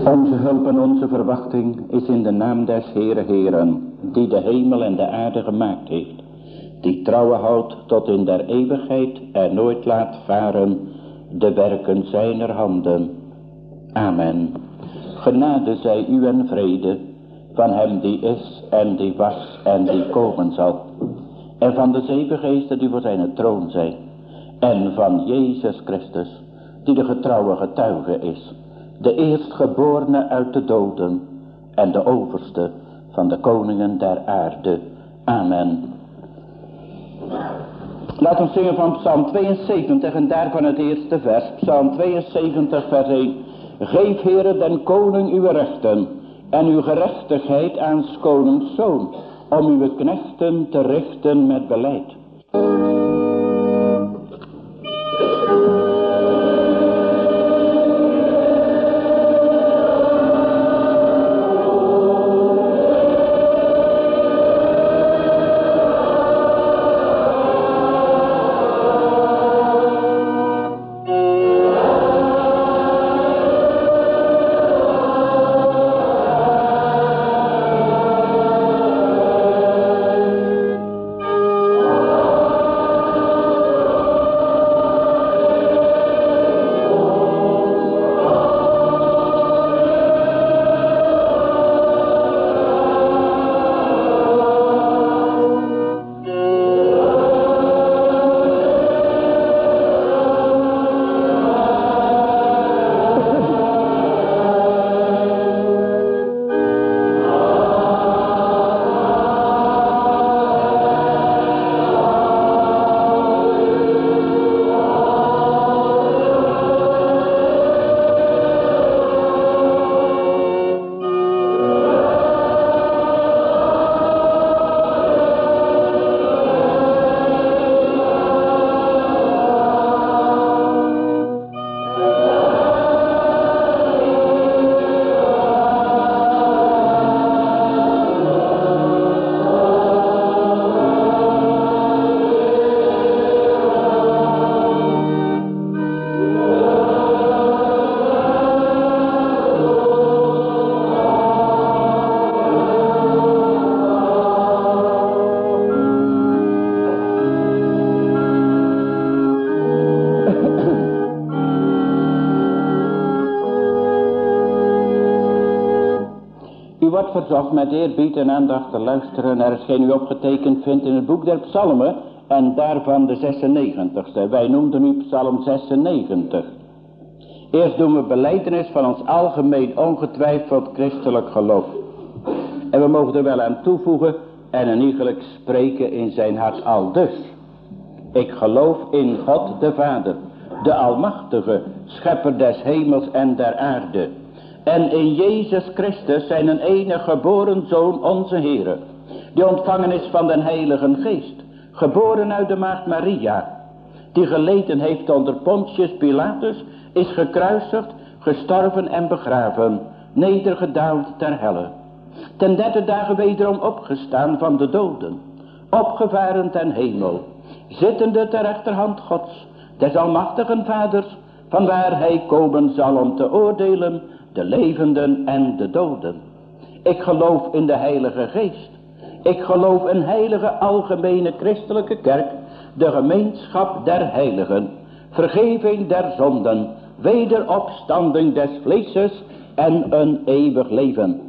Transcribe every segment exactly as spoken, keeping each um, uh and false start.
Onze hulp en onze verwachting is in de naam des Heere Heeren, die de hemel en de aarde gemaakt heeft, die trouwe houdt tot in der eeuwigheid en nooit laat varen de werken zijner handen. Amen. Genade zij u en vrede van hem die is en die was en die komen zal, en van de zeven geesten die voor zijn troon zijn, en van Jezus Christus, die de getrouwe getuige is, de eerstgeborene uit de doden en de overste van de koningen der aarde. Amen. Laat ons zingen van Psalm tweeënzeventig en daarvan het eerste vers. Psalm tweeënzeventig vers één. Geef, Heere, den koning uw rechten en uw gerechtigheid aan 's konings zoon, om uw knechten te richten met beleid. Verzocht met eerbied en aandacht te luisteren naar hetgeen u opgetekend vindt in het boek der psalmen en daarvan de zesennegentigste. Wij noemden nu psalm zesennegentig. Eerst doen we belijdenis van ons algemeen ongetwijfeld christelijk geloof. En we mogen er wel aan toevoegen en een iegelijk spreken in zijn hart aldus. Ik geloof in God de Vader, de Almachtige, schepper des hemels en der aarde. En in Jezus Christus zijn een enige geboren Zoon onze Heere, die ontvangen is van den Heilige Geest, geboren uit de maagd Maria, die geleden heeft onder Pontius Pilatus, is gekruisigd, gestorven en begraven, nedergedaald ter helle. Ten derde dagen wederom opgestaan van de doden, opgevaren ten hemel, zittende ter rechterhand Gods, des almachtigen Vaders, vanwaar hij komen zal om te oordelen de levenden en de doden. Ik geloof in de Heilige Geest. Ik geloof in heilige algemene christelijke kerk, de gemeenschap der heiligen, vergeving der zonden, wederopstanding des vleeses en een eeuwig leven.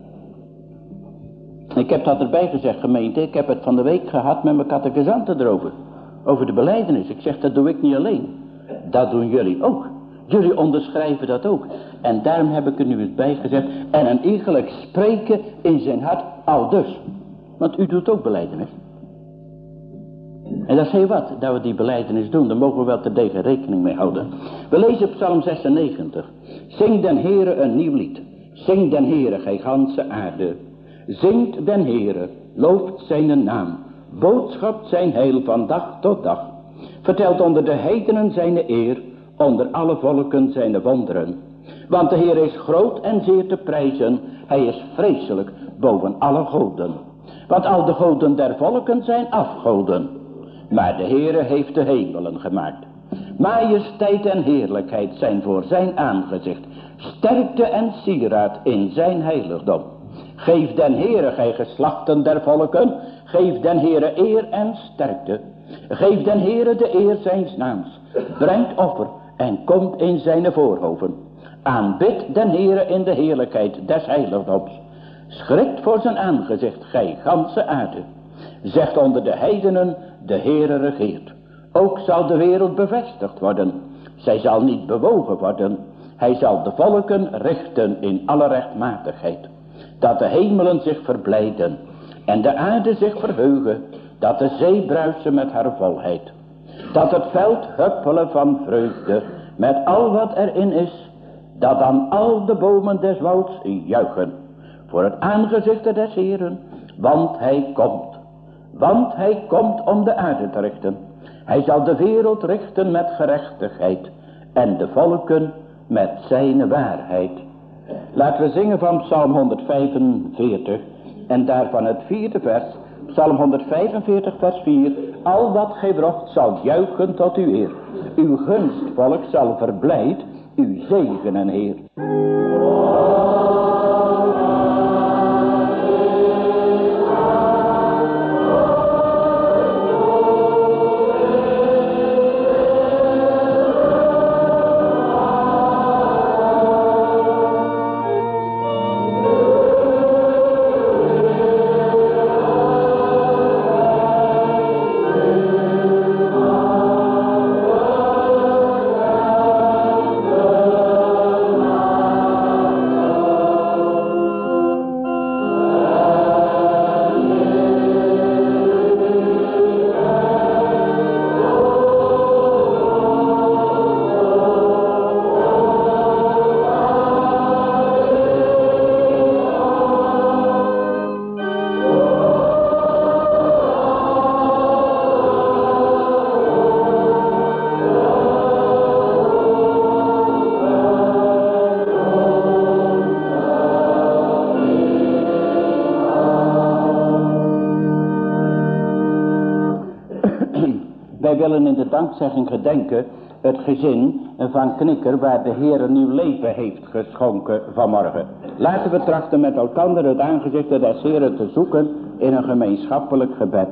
Ik heb dat erbij gezegd, gemeente. Ik heb het van de week gehad met mijn catechizanten erover. Over de belijdenis. Ik zeg, dat doe ik niet alleen. Dat doen jullie ook. Jullie onderschrijven dat ook. En daarom heb ik er nu eens bij gezegd. En een iegelijk spreken in zijn hart aldus. Want u doet ook belijdenis. En dat is heel wat, dat we die belijdenis doen. Daar mogen we wel terdege rekening mee houden. We lezen psalm zesennegentig. Zing den Heere een nieuw lied. Zing den Heere, gij ganse aarde. Zingt den Heere, looft zijn naam. Boodschapt zijn heil van dag tot dag. Vertelt onder de heidenen zijn eer. Onder alle volken zijn wonderen. Want de Heer is groot en zeer te prijzen. Hij is vreselijk boven alle goden. Want al de goden der volken zijn afgoden. Maar de Heere heeft de hemelen gemaakt. Majesteit en heerlijkheid zijn voor zijn aangezicht. sterkte en sieraad in zijn heiligdom. Geef den Heere, gij geslachten der volken, geef den Heere eer en sterkte. Geef den Heere de eer zijns naams, brengt offer en komt in zijn voorhoven. Aanbid den Heere in de heerlijkheid des heiligdoms. Schrikt voor zijn aangezicht, gij ganse aarde. Zegt onder de heidenen, de Heere regeert. Ook zal de wereld bevestigd worden. Zij zal niet bewogen worden. Hij zal de volken richten in alle rechtmatigheid. Dat de hemelen zich verblijden en de aarde zich verheugen. Dat de zee bruisen met haar volheid. Dat het veld huppelen van vreugde met al wat erin is. Dat dan al de bomen des wouds juichen voor het aangezicht des Heeren. Want hij komt. Want hij komt om de aarde te richten. Hij zal de wereld richten met gerechtigheid. En de volken met zijn waarheid. Laten we zingen van Psalm honderdvijfenveertig. En daarvan het vierde vers. Psalm honderdvijfenveertig vers vier. Al wat gij brocht zal juichen tot uw eer. Uw gunstvolk zal verblijd uw zegenen, Heer. Wij willen in de dankzegging gedenken het gezin van Knikker waar de Heer een nieuw leven heeft geschonken vanmorgen. Laten we trachten met elkaar het aangezicht des Heeren te zoeken in een gemeenschappelijk gebed.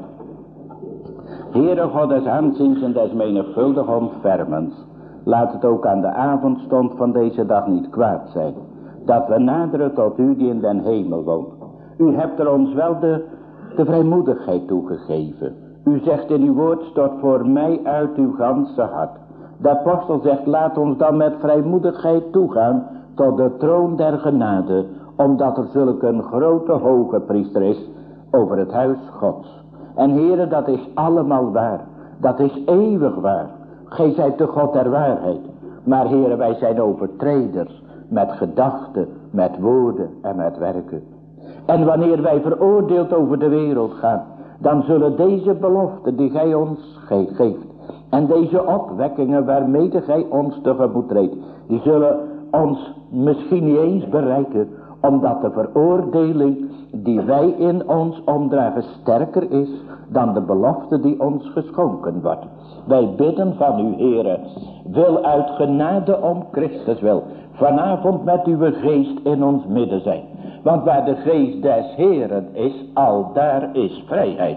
Heere God des aanziens en des menigvuldig ontfermens. Laat het ook aan de avondstond van deze dag niet kwaad zijn. Dat we naderen tot u die in den hemel woont. U hebt er ons wel de, de vrijmoedigheid toegegeven. U zegt in uw woord, stort voor mij uit uw ganse hart. De apostel zegt, laat ons dan met vrijmoedigheid toegaan tot de troon der genade. Omdat er zulk een grote hoge priester is over het huis Gods. En Heere, dat is allemaal waar. Dat is eeuwig waar. Gij zijt de God der waarheid. Maar Heere, wij zijn overtreders. Met gedachten, met woorden en met werken. En wanneer wij veroordeeld over de wereld gaan, dan zullen deze beloften die gij ons ge- geeft. En deze opwekkingen waarmede gij ons tegemoet treedt. Die zullen ons misschien niet eens bereiken. Omdat de veroordeling die wij in ons omdragen sterker is dan de belofte die ons geschonken wordt. Wij bidden van u, Heere, wil uit genade om Christus wil vanavond met uw geest in ons midden zijn. Want waar de geest des Heeren is, al daar is vrijheid.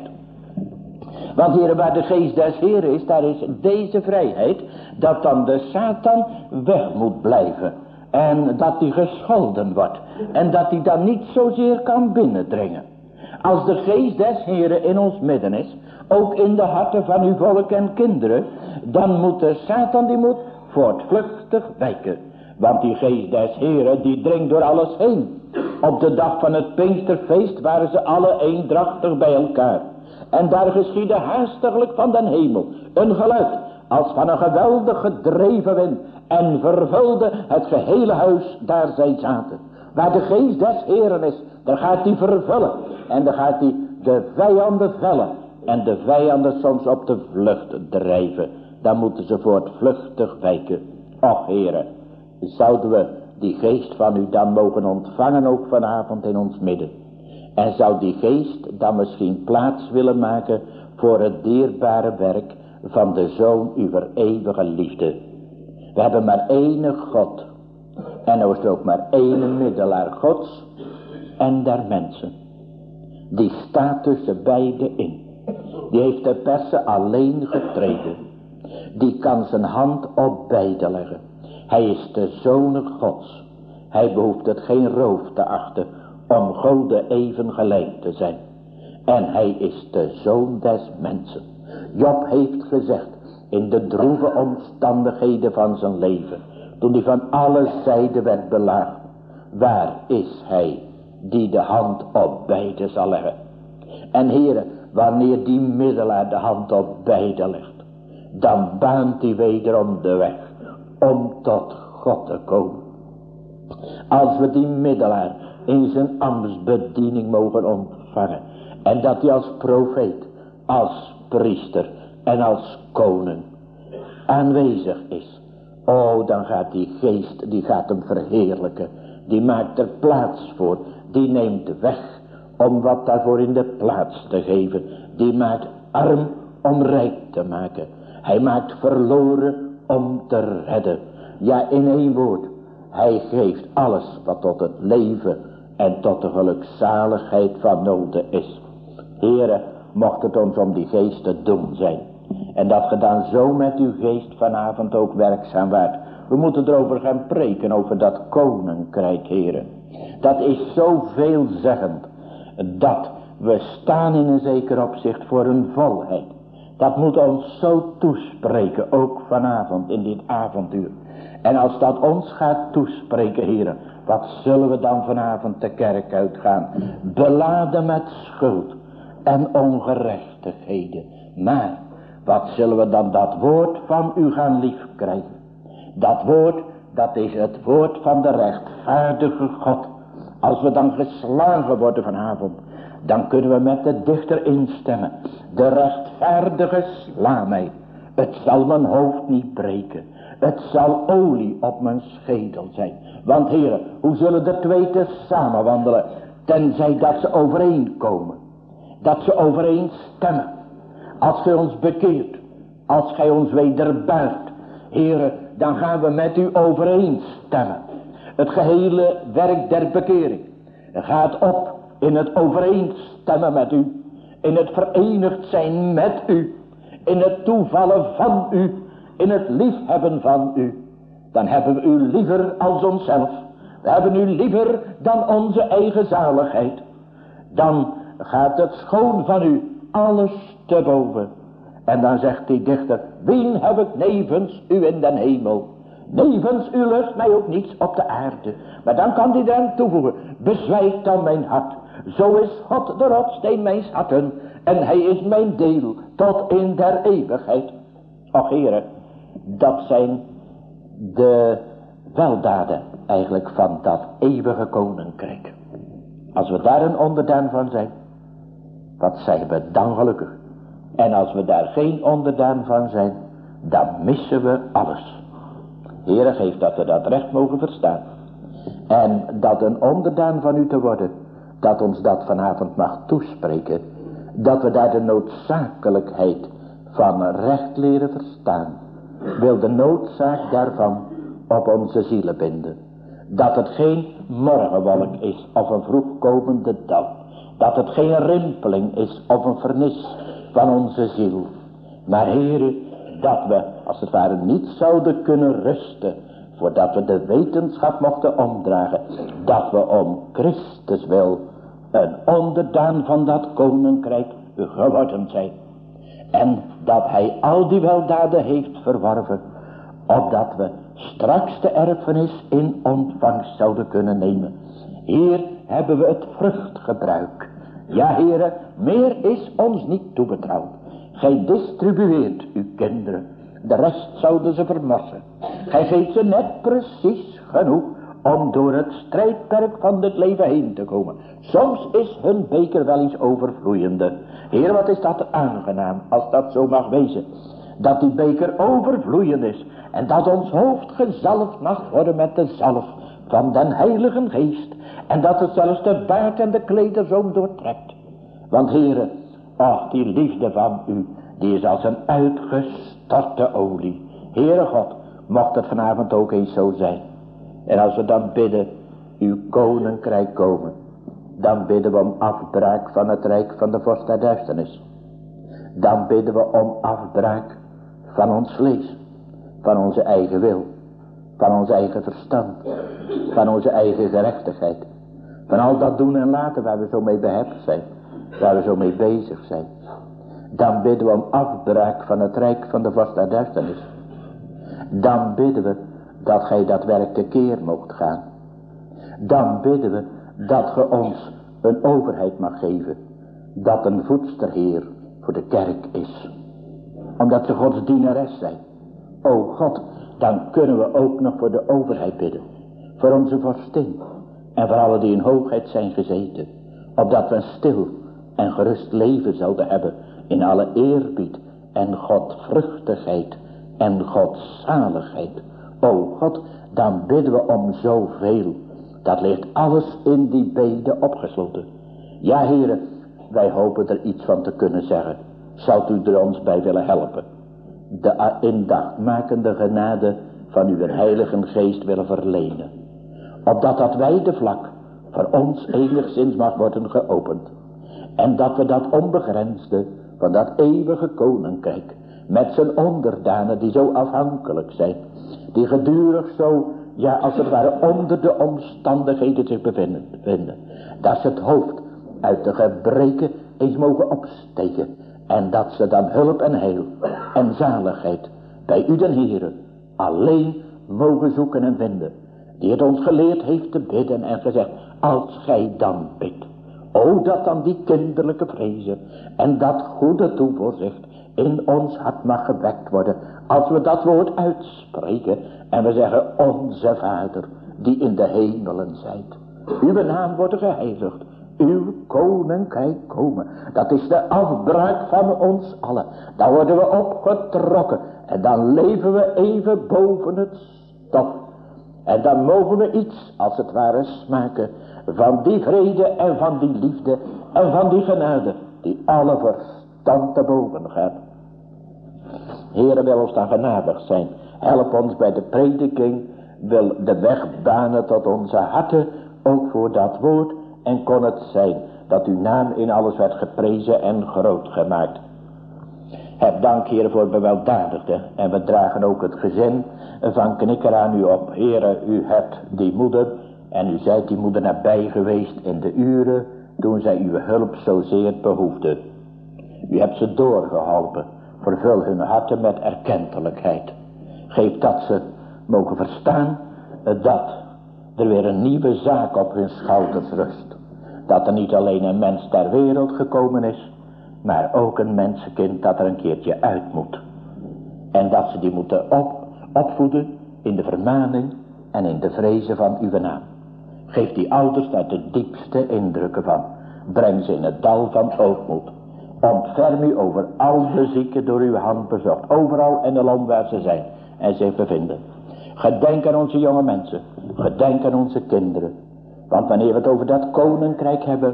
Want Heere, waar de geest des Heeren is, daar is deze vrijheid, dat dan de Satan weg moet blijven. En dat die gescholden wordt. En dat die dan niet zozeer kan binnendringen. Als de geest des Heeren in ons midden is, ook in de harten van uw volk en kinderen, dan moet de Satan die moet voortvluchtig wijken. Want die geest des Heeren die dringt door alles heen. Op de dag van het Pinksterfeest waren ze alle eendrachtig bij elkaar. En daar geschiedde haastiglijk van den hemel een geluid als van een geweldig gedreven wind. En vervulde het gehele huis daar zij zaten. Waar de geest des Heeren is, daar gaat hij vervullen. En dan gaat hij de vijanden vellen. En de vijanden soms op de vlucht drijven. Dan moeten ze voortvluchtig wijken. Och Heere, zouden we die geest van u dan mogen ontvangen ook vanavond in ons midden. En zou die geest dan misschien plaats willen maken voor het dierbare werk van de Zoon uw eeuwige liefde. We hebben maar één God. En er is er ook maar één middelaar Gods en der mensen. Die staat tussen beide in. Die heeft de persen alleen getreden. Die kan zijn hand op beide leggen. Hij is de Zoon Gods. Hij behoeft het geen roof te achten om Gode even gelijk te zijn. En hij is de Zoon des mensen. Job heeft gezegd in de droeve omstandigheden van zijn leven, toen hij van alle zijden werd belaagd, waar is hij die de hand op beide zal leggen? En heren, wanneer die middelaar de hand op beide legt, dan baant hij wederom de weg om tot God te komen. Als we die middelaar in zijn ambtsbediening mogen ontvangen, en dat hij als profeet, als priester en als koning aanwezig is, oh, dan gaat die geest, die gaat hem verheerlijken. Die maakt er plaats voor. Die neemt weg om wat daarvoor in de plaats te geven. Die maakt arm om rijk te maken. Hij maakt verloren om te redden. Ja, in één woord. Hij geeft alles wat tot het leven en tot de gelukzaligheid van nodig is. Here, mocht het ons om die geest te doen zijn. En dat ge dan zo met uw geest vanavond ook werkzaam waart. We moeten erover gaan preken, over dat koninkrijk, heren. Dat is zo veelzeggend, dat we staan in een zeker opzicht voor een volheid. Dat moet ons zo toespreken, ook vanavond in dit avonduur. En als dat ons gaat toespreken, heren, wat zullen we dan vanavond de kerk uitgaan? Beladen met schuld en ongerechtigheden. Maar wat zullen we dan dat woord van u gaan lief krijgen? Dat woord, dat is het woord van de rechtvaardige God. Als we dan geslagen worden vanavond, dan kunnen we met de dichter instemmen. De rechtvaardige sla mij. Het zal mijn hoofd niet breken. Het zal olie op mijn schedel zijn. Want heren, hoe zullen de twee te samen wandelen? Tenzij dat ze overeenkomen. Dat ze overeenstemmen. Als gij ons bekeert. Als gij ons wederbaart. Heren, dan gaan we met u overeenstemmen. Het gehele werk der bekering gaat op in het overeenstemmen met u. In het verenigd zijn met u. In het toevallen van u. In het liefhebben van u. Dan hebben we u liever als onszelf. We hebben u liever dan onze eigen zaligheid. Dan gaat het schoon van u alles te boven. En dan zegt die dichter, wien heb ik nevens u in den hemel? Nevens u lust mij ook niets op de aarde. Maar dan kan hij eraan toevoegen, bezwijkt dan mijn hart. Zo is God de rotsteen mijns harten. En hij is mijn deel tot in der eeuwigheid. Och heren, dat zijn de weldaden eigenlijk van dat eeuwige koninkrijk. Als we daar een onderdaan van zijn, wat zijn we dan gelukkig. En als we daar geen onderdaan van zijn, dan missen we alles. Heere, geef dat we dat recht mogen verstaan. En dat een onderdaan van u te worden, dat ons dat vanavond mag toespreken. Dat we daar de noodzakelijkheid van recht leren verstaan. Wil de noodzaak daarvan op onze zielen binden. Dat het geen morgenwolk is of een vroegkomende dag. Dat het geen rimpeling is of een vernis van onze ziel. Maar Heere, dat we als het ware niet zouden kunnen rusten, voordat we de wetenschap mochten omdragen, dat we om Christus wil een onderdaan van dat koninkrijk geworden zijn. En dat hij al die weldaden heeft verworven, opdat we straks de erfenis in ontvangst zouden kunnen nemen. Hier hebben we het vruchtgebruik. Ja, Heere, meer is ons niet toebetrouwd. Gij distribueert uw kinderen. De rest zouden ze vermorsen. Gij geeft ze net precies genoeg om door het strijdperk van dit leven heen te komen. Soms is hun beker wel eens overvloeiende. Heer, wat is dat aangenaam als dat zo mag wezen. Dat die beker overvloeiend is. En dat ons hoofd gezalfd mag worden met de zalf van den Heilige Geest. En dat het zelfs de baard en de klederzoom doortrekt. Want Heere, ach, die liefde van u, die is als een uitgestorte olie. Heere God, mocht het vanavond ook eens zo zijn. En als we dan bidden, uw koninkrijk komen, dan bidden we om afbraak van het rijk van de vorst der duisternis. Dan bidden we om afbraak van ons vlees, van onze eigen wil, van ons eigen verstand, van onze eigen gerechtigheid. Van al dat doen en laten waar we zo mee behept zijn, waar we zo mee bezig zijn. Dan bidden we om afbraak van het rijk van de vorst der duisternis. Dan bidden we dat gij dat werk tekeer moogt gaan. Dan bidden we dat ge ons een overheid mag geven, dat een voedsterheer voor de kerk is. Omdat ze Gods dienares zijn. O God, dan kunnen we ook nog voor de overheid bidden. Voor onze vorstin. En voor allen die in hoogheid zijn gezeten. Opdat we een stil en gerust leven zouden hebben. In alle eerbied en godvruchtigheid en godzaligheid. O God, dan bidden we om zoveel. Dat ligt alles in die bede opgesloten. Ja, heren, wij hopen er iets van te kunnen zeggen. Zou u er ons bij willen helpen? De indachmakende genade van uw heilige geest willen verlenen. Opdat dat wijde vlak voor ons enigszins mag worden geopend. En dat we dat onbegrensde van dat eeuwige koninkrijk, met zijn onderdanen die zo afhankelijk zijn, die gedurig zo, ja als het ware onder de omstandigheden zich bevinden, vinden, dat ze het hoofd uit de gebreken eens mogen opsteken. En dat ze dan hulp en heil en zaligheid bij u den Heere alleen mogen zoeken en vinden. Die het ons geleerd heeft te bidden en gezegd, als gij dan bidt. O, dat dan die kinderlijke vrezen en dat goede toevoorzicht in ons hart mag gewekt worden. Als we dat woord uitspreken en we zeggen, onze Vader die in de hemelen zijt. Uw naam wordt geheiligd. Uw koninkrijk komen. Dat is de afbraak van ons allen. Dan worden we opgetrokken. En dan leven we even boven het stof. En dan mogen we iets als het ware smaken van die vrede en van die liefde en van die genade die alle verstand te boven gaat. Heere, wil ons dan genadig zijn. Help ons bij de prediking. Wil de weg banen tot onze harten. Ook voor dat woord. En kon het zijn dat uw naam in alles werd geprezen en groot gemaakt. Heb dank, Heer, voor beweldadigde. En we dragen ook het gezin van Knikker aan u op. Heere, u hebt die moeder. En u zijt die moeder nabij geweest in de uren toen zij uw hulp zozeer behoefde. U hebt ze doorgeholpen. Vervul hun harten met erkentelijkheid. Geef dat ze mogen verstaan dat er weer een nieuwe zaak op hun schouders rust. Dat er niet alleen een mens ter wereld gekomen is, maar ook een mensenkind dat er een keertje uit moet. En dat ze die moeten op, opvoeden in de vermaning en in de vrezen van uw naam. Geef die ouders daar de diepste indrukken van. Breng ze in het dal van ootmoed. Ontferm u over al de zieken door uw hand bezocht. Overal en alom waar ze zijn en zich bevinden. Gedenk aan onze jonge mensen. Gedenk aan onze kinderen. Want wanneer we het over dat koninkrijk hebben,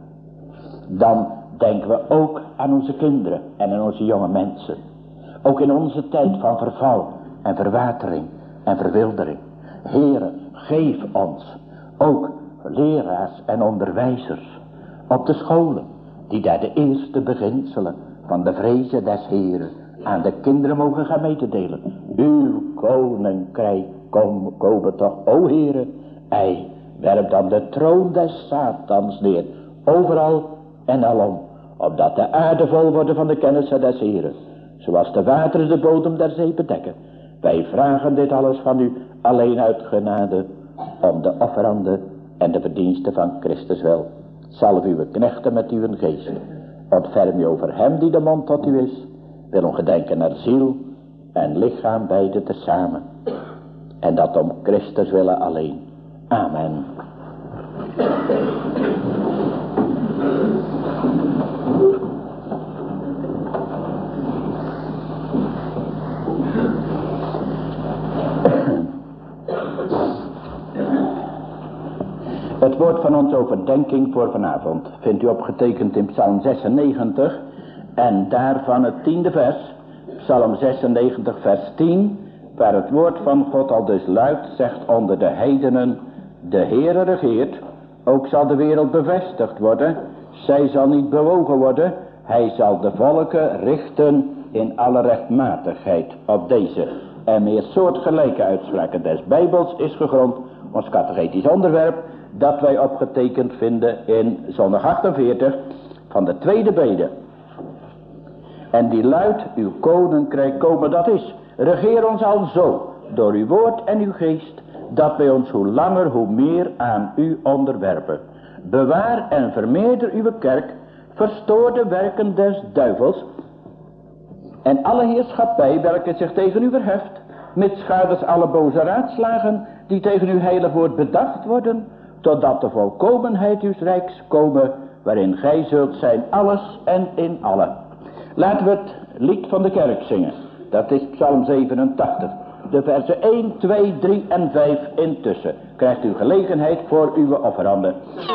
dan denken we ook aan onze kinderen en aan onze jonge mensen. Ook in onze tijd van verval en verwatering en verwildering. Heere, geef ons ook leraars en onderwijzers op de scholen, die daar de eerste beginselen van de vrezen des Heeren aan de kinderen mogen gaan mee te delen. Uw koninkrijk kom, komen toch, o Heere, ei, werp dan de troon des Satans neer, overal en alom, opdat de aarde vol worden van de kennis des Heeren, zoals de wateren de bodem der zee bedekken. Wij vragen dit alles van u, alleen uit genade, om de offerande en de verdiensten van Christus wil. Salve uw knechten met uw geest. Ontferm u over hem die de mond tot u is. Wil hem gedenken naar ziel en lichaam beide tezamen. En dat om Christus willen alleen. Amen. Het woord van onze overdenking voor vanavond vindt u opgetekend in Psalm zesennegentig en daarvan het tiende vers, Psalm zesennegentig vers tien, waar het woord van God al dus luidt, zegt onder de heidenen, de Heere regeert, ook zal de wereld bevestigd worden, zij zal niet bewogen worden, hij zal de volken richten in alle rechtmatigheid op deze en meer soortgelijke uitspraken des Bijbels is gegrond, ons catechetisch onderwerp, dat wij opgetekend vinden in zondag achtenveertig van de tweede bede. En die luidt, uw koninkrijk komen, dat is, regeer ons al zo, door uw woord en uw geest, dat wij ons hoe langer hoe meer aan u onderwerpen. Bewaar en vermeerder uw kerk, verstoor de werken des duivels, en alle heerschappij welke zich tegen u verheft, mitsgaardens alle boze raadslagen, die tegen uw heilig woord bedacht worden, totdat de volkomenheid uws rijks komen, waarin gij zult zijn alles en in allen. Laten we het lied van de kerk zingen. Dat is Psalm zevenentachtig. De versen één, twee, drie en vijf intussen. Krijgt u gelegenheid voor uw offeranden.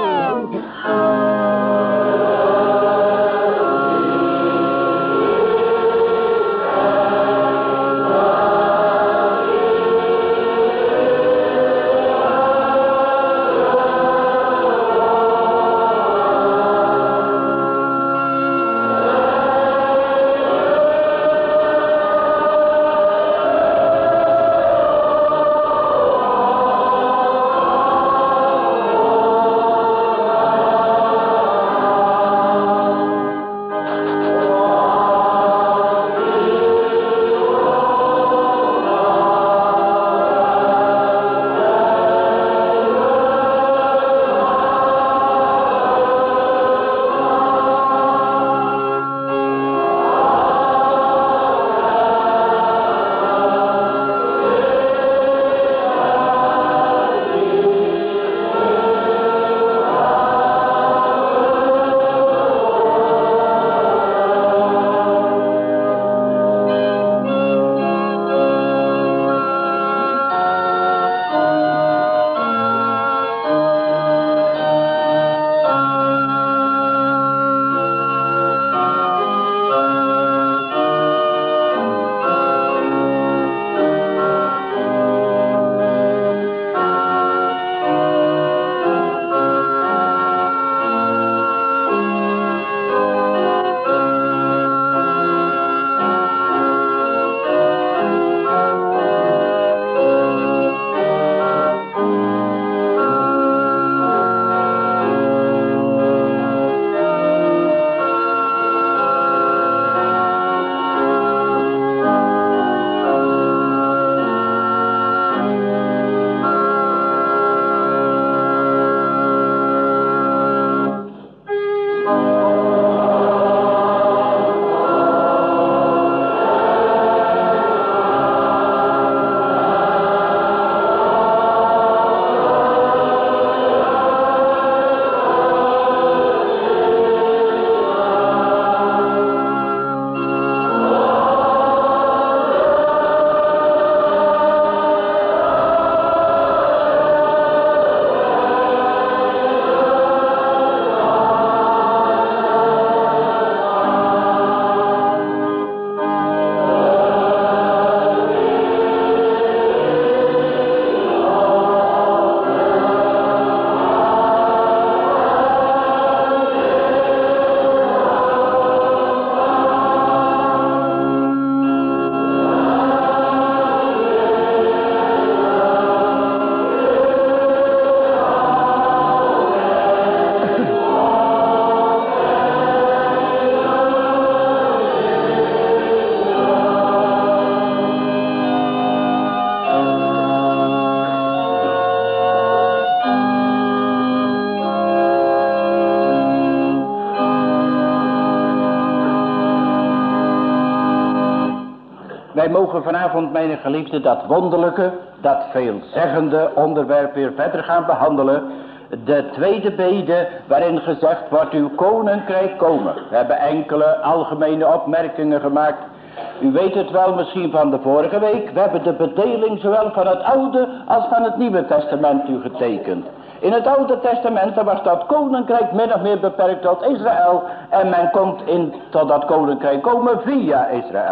Wij mogen vanavond, mijn geliefden, dat wonderlijke, dat veelzeggende onderwerp weer verder gaan behandelen. De tweede bede waarin gezegd wordt, uw koninkrijk komen. We hebben enkele algemene opmerkingen gemaakt. U weet het wel misschien van de vorige week. We hebben de bedeling zowel van het Oude als van het Nieuwe Testament u getekend. In het Oude Testament was dat koninkrijk min of meer beperkt tot Israël. En men komt in tot dat koninkrijk komen via Israël.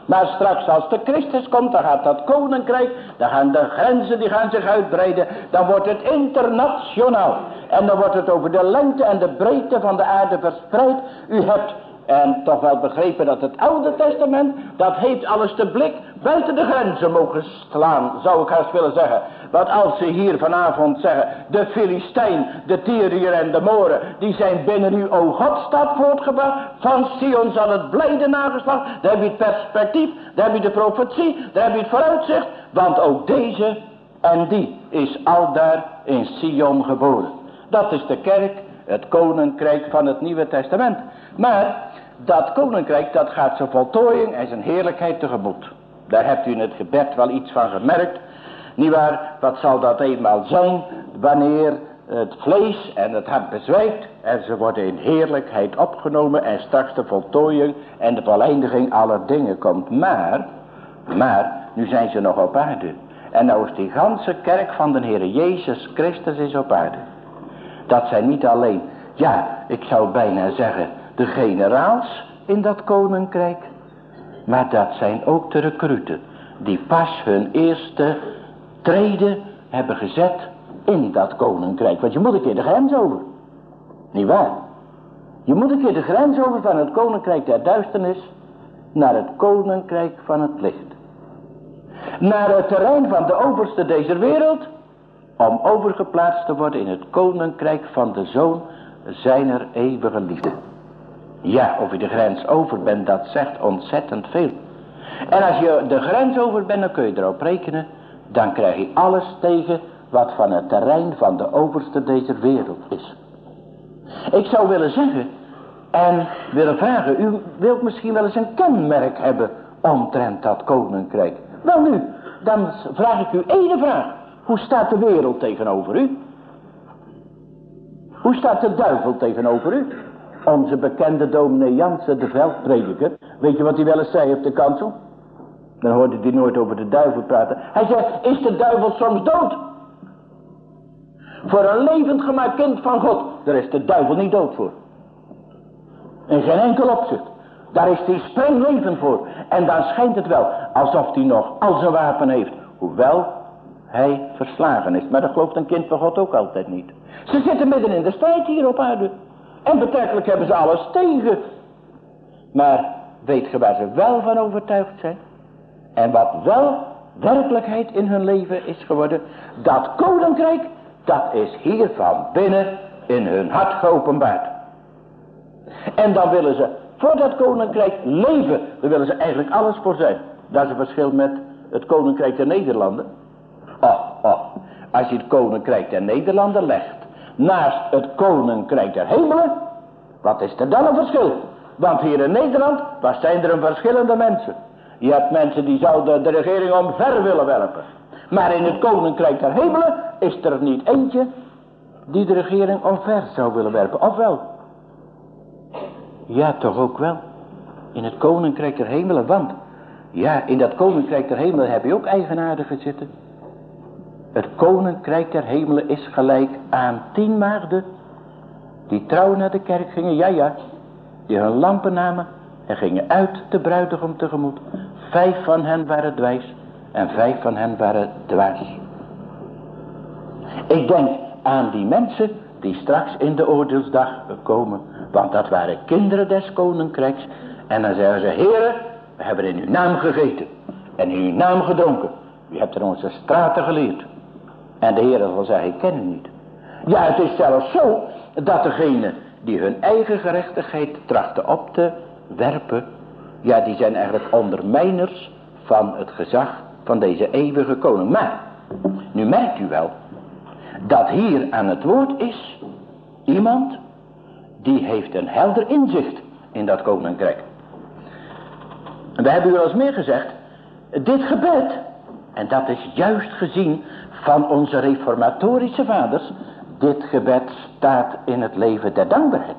Maar straks als de Christus komt, dan gaat dat koninkrijk, dan gaan de grenzen die gaan zich uitbreiden. Dan wordt het internationaal. En dan wordt het over de lengte en de breedte van de aarde verspreid. U hebt en toch wel begrepen dat het Oude Testament, dat heeft alles de blik buiten de grenzen mogen slaan, zou ik haast willen zeggen. Want als ze hier vanavond zeggen, de Filistijn, de Tyriër en de Moren, die zijn binnen uw o Godstad voortgebracht, van Sion zal het blijde nageslacht, daar heb je het perspectief, daar heb je de profetie, daar heb je het vooruitzicht, want ook deze en die is aldaar in Sion geboren. Dat is de kerk, het koninkrijk van het Nieuwe Testament. Maar dat koninkrijk, dat gaat zijn voltooiing en zijn heerlijkheid tegemoet. Daar hebt u in het gebed wel iets van gemerkt. Nietwaar, wat zal dat eenmaal zijn wanneer het vlees en het hart bezwijkt en ze worden in heerlijkheid opgenomen en straks de voltooiing en de voleindiging aller dingen komt. Maar, maar, nu zijn ze nog op aarde. En nou is die ganse kerk van de Heer Jezus Christus is op aarde. Dat zijn niet alleen, ja, ik zou bijna zeggen, de generaals in dat koninkrijk. Maar dat zijn ook de recruten die pas hun eerste treden hebben gezet in dat koninkrijk. Want je moet een keer de grens over. Niet waar? Je moet een keer de grens over van het koninkrijk der duisternis naar het koninkrijk van het licht. Naar het terrein van de overste deze wereld, om overgeplaatst te worden in het koninkrijk van de Zoon zijner eeuwige liefde. Ja, of je de grens over bent, dat zegt ontzettend veel. En als je de grens over bent, dan kun je erop rekenen, dan krijg je alles tegen wat van het terrein van de overste deze wereld is. Ik zou willen zeggen en willen vragen, u wilt misschien wel eens een kenmerk hebben omtrent dat koninkrijk. Wel nu, dan vraag ik u één vraag. Hoe staat de wereld tegenover u? Hoe staat de duivel tegenover u? Onze bekende dominee Jansen, de veldprediker. Weet je wat hij wel eens zei op de kansel? Dan hoorde hij nooit over de duivel praten. Hij zei, is de duivel soms dood? Voor een levend gemaakt kind van God, daar is de duivel niet dood voor. In geen enkel opzicht. Daar is hij springlevend voor. En dan schijnt het wel alsof hij nog al zijn wapen heeft. Hoewel hij verslagen is. Maar dat gelooft een kind van God ook altijd niet. Ze zitten midden in de strijd hier op aarde. En betrekkelijk hebben ze alles tegen. Maar weet je waar ze wel van overtuigd zijn? En wat wel werkelijkheid in hun leven is geworden. Dat koninkrijk, dat is hier van binnen in hun hart geopenbaard. En dan willen ze voor dat koninkrijk leven. Daar willen ze eigenlijk alles voor zijn. Dat is een verschil met het koninkrijk der Nederlanden. Oh, oh. Als je het koninkrijk der Nederlanden legt naast het koninkrijk der hemelen, wat is er dan een verschil? Want hier in Nederland, waar zijn er een verschillende mensen. Je hebt mensen die zouden de regering omver willen werpen. Maar in het koninkrijk der hemelen is er niet eentje die de regering omver zou willen werpen. Of wel? Ja, toch ook wel. In het koninkrijk der hemelen, want ja, in dat koninkrijk der hemelen heb je ook eigenaardigen zitten. Het koninkrijk der hemelen is gelijk aan tien maagden die trouw naar de kerk gingen, ja ja, die hun lampen namen en gingen uit de bruidegom tegemoet. Vijf van hen waren dwijs en vijf van hen waren dwaas. Ik denk aan die mensen die straks in de oordeelsdag komen, want dat waren kinderen des koninkrijks. En dan zeggen ze, Heere, we hebben in uw naam gegeten en in uw naam gedronken. U hebt er onze straten geleerd. En de Heere zal zeggen, ik ken u niet. Ja, het is zelfs zo dat degenen die hun eigen gerechtigheid trachten op te werpen, ja, die zijn eigenlijk ondermijners van het gezag van deze eeuwige koning. Maar, nu merkt u wel, dat hier aan het woord is iemand die heeft een helder inzicht in dat koninkrijk. We hebben u wel eens meer gezegd, dit gebed, en dat is juist gezien van onze reformatorische vaders, dit gebed staat in het leven der dankbaarheid.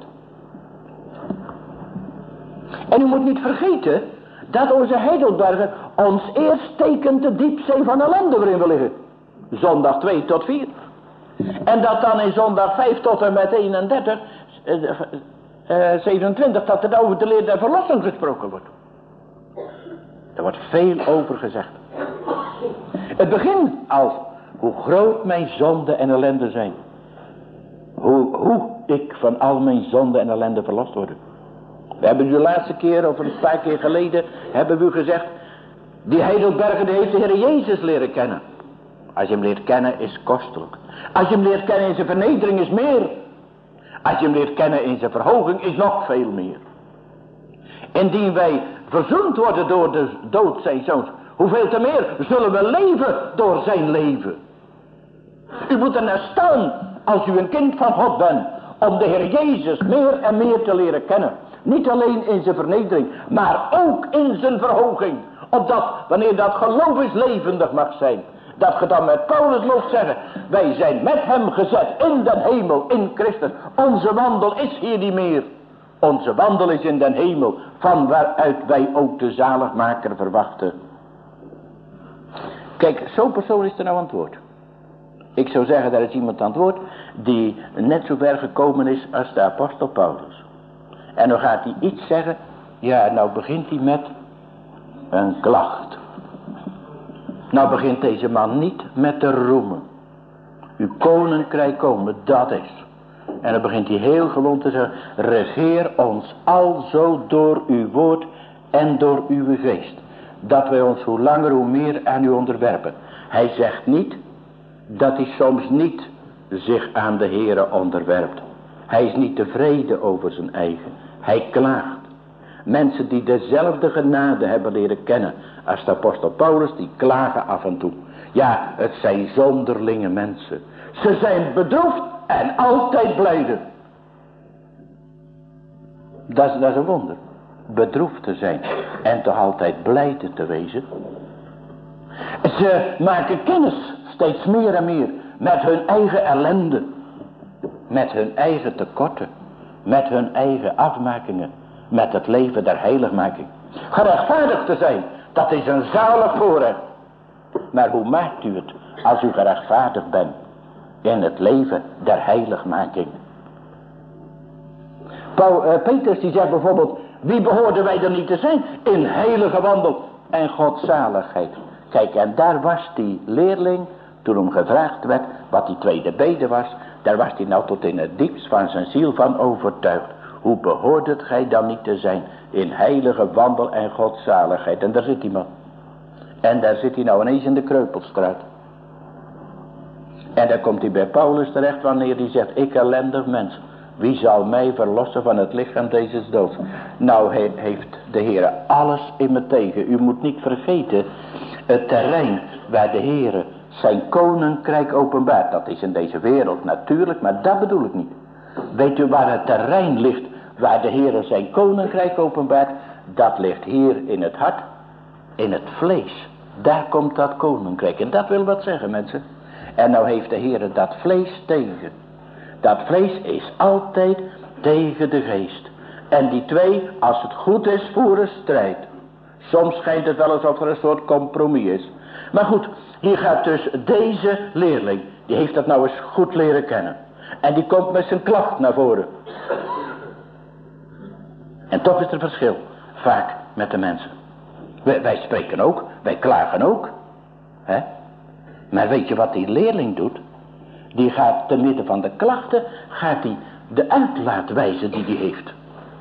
En u moet niet vergeten dat onze Heidelberger ons eerst tekent de diepzee van ellende waarin we liggen. Zondag twee tot vier. En dat dan in zondag vijf tot en met eenendertig, uh, uh, zevenentwintig, dat er over de leer der verlossing gesproken wordt. Er wordt veel over gezegd. Het begint als hoe groot mijn zonde en ellende zijn. Hoe, hoe ik van al mijn zonde en ellende verlost word. We hebben u de laatste keer of een paar keer geleden hebben we u gezegd. Die Heidelberger die heeft de Heer Jezus leren kennen. Als je hem leert kennen is kostelijk. Als je hem leert kennen in zijn vernedering is meer. Als je hem leert kennen in zijn verhoging is nog veel meer. Indien wij verzoend worden door de dood zijn zoons. Hoeveel te meer zullen we leven door zijn leven. U moet er naar staan als u een kind van God bent. Om de Heer Jezus meer en meer te leren kennen. Niet alleen in zijn vernedering. Maar ook in zijn verhoging. Opdat wanneer dat geloof is levendig mag zijn. Dat je dan met Paulus mocht zeggen. Wij zijn met hem gezet in den hemel in Christus. Onze wandel is hier niet meer. Onze wandel is in den hemel. Van waaruit wij ook de zaligmaker verwachten. Kijk, zo'n persoon is er nou aan het woord. Ik zou zeggen, daar is iemand aan het woord die net zo ver gekomen is als de apostel Paulus. En dan gaat hij iets zeggen. Ja, nou begint hij met een klacht. Nou begint deze man niet met te roemen. Uw koninkrijk komen, dat is. En dan begint hij heel gewoon te zeggen. Regeer ons alzo door uw woord en door uw geest. Dat wij ons hoe langer hoe meer aan u onderwerpen. Hij zegt niet dat hij soms niet zich aan de Heere onderwerpt. Hij is niet tevreden over zijn eigen. Hij klaagt. Mensen die dezelfde genade hebben leren kennen als de apostel Paulus, die klagen af en toe. Ja, het zijn zonderlinge mensen. Ze zijn bedroefd en altijd blijde. Dat is, dat is een wonder. Bedroefd te zijn en toch altijd blijde te wezen. Ze maken kennis steeds meer en meer met hun eigen ellende. Met hun eigen tekorten. Met hun eigen afmakingen. Met het leven der heiligmaking. Gerechtvaardigd te zijn, dat is een zalig voorrecht. Maar hoe maakt u het als u gerechtvaardigd bent in het leven der heiligmaking? Paul, uh, Petrus die zegt bijvoorbeeld, wie behoorden wij er niet te zijn? In heilige wandel en godzaligheid. Kijk, en daar was die leerling, toen hem gevraagd werd wat die tweede bede was, daar was hij nou tot in het diepst van zijn ziel van overtuigd. Hoe behoort het gij dan niet te zijn in heilige wandel en godzaligheid? En daar zit hij man. En daar zit hij nou ineens in de Kreupelstraat. En dan komt hij bij Paulus terecht wanneer hij zegt, ik ellendig mens. Wie zal mij verlossen van het lichaam deze doods? Nou he, heeft de Heer alles in me tegen. U moet niet vergeten, het terrein waar de Heer zijn koninkrijk openbaart. Dat is in deze wereld natuurlijk, maar dat bedoel ik niet. Weet u waar het terrein ligt waar de Heer zijn koninkrijk openbaart? Dat ligt hier in het hart, in het vlees. Daar komt dat koninkrijk. En dat wil wat zeggen mensen. En nou heeft de Heer dat vlees tegen. Dat vlees is altijd tegen de geest. En die twee, als het goed is, voeren strijd. Soms schijnt het wel alsof er een soort compromis is. Maar goed, hier gaat dus deze leerling, die heeft dat nou eens goed leren kennen. En die komt met zijn klacht naar voren. En toch is er verschil, vaak met de mensen. Wij, wij spreken ook, wij klagen ook. Hè? Maar weet je wat die leerling doet? Die gaat te midden van de klachten, gaat hij de uitlaatwijze die hij heeft.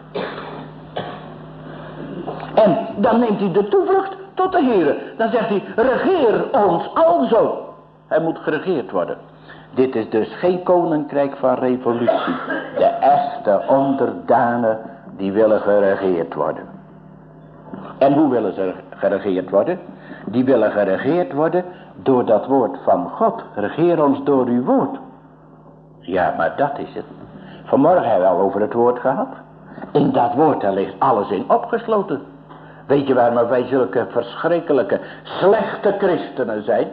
En dan neemt hij de toevlucht tot de Heere. Dan zegt hij, regeer ons alzo. Hij moet geregeerd worden. Dit is dus geen koninkrijk van revolutie. De echte onderdanen, die willen geregeerd worden. En hoe willen ze geregeerd worden? Die willen geregeerd worden door dat woord van God. Regeer ons door uw woord. Ja, maar dat is het. Vanmorgen hebben we al over het woord gehad. In dat woord daar ligt alles in opgesloten. Weet je waarom wij zulke verschrikkelijke, slechte christenen zijn?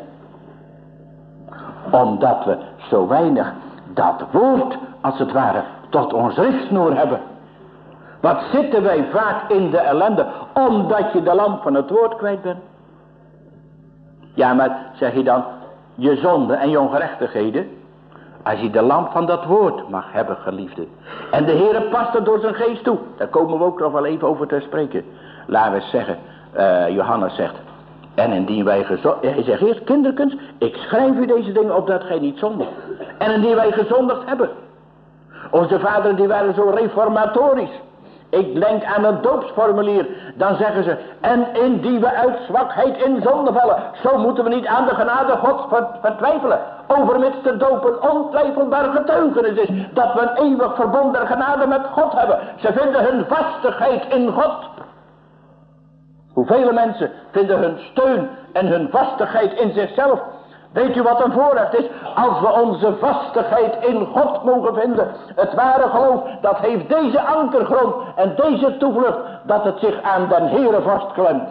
Omdat we zo weinig dat woord, als het ware, tot ons richtsnoer hebben. Wat zitten wij vaak in de ellende, omdat je de lamp van het woord kwijt bent. Ja, maar zeg je dan, je zonde en je ongerechtigheden, als je de lamp van dat woord mag hebben, geliefde. En de Heere past er door zijn geest toe. Daar komen we ook nog wel even over te spreken. Laten we zeggen, uh, Johannes zegt, en indien wij gezondigd, hij zegt eerst, kinderkens, ik schrijf u deze dingen opdat gij niet zondigt. En indien wij gezondigd hebben. Onze vaderen die waren zo reformatorisch. Ik denk aan het doopsformulier. Dan zeggen ze, en indien we uit zwakheid in zonde vallen, zo moeten we niet aan de genade Gods vertwijfelen. Overmits de doop een ontwijfelbaar getuigenis is, dat we een eeuwig verbond der genade met God hebben. Ze vinden hun vastigheid in God. Hoeveel mensen vinden hun steun en hun vastigheid in zichzelf. Weet u wat een voorrecht is? Als we onze vastigheid in God mogen vinden. Het ware geloof, dat heeft deze ankergrond en deze toevlucht, dat het zich aan den Heere vastklemt.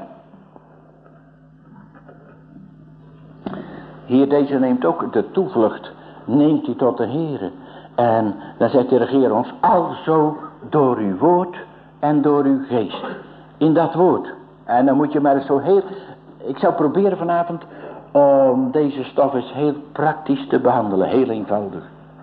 Hier deze neemt ook de toevlucht, neemt hij tot de Heere. En dan zegt de regeer ons, alzo door uw woord en door uw geest. In dat woord. En dan moet je maar zo heel, ik zou proberen vanavond om deze stof eens heel praktisch te behandelen, heel eenvoudig.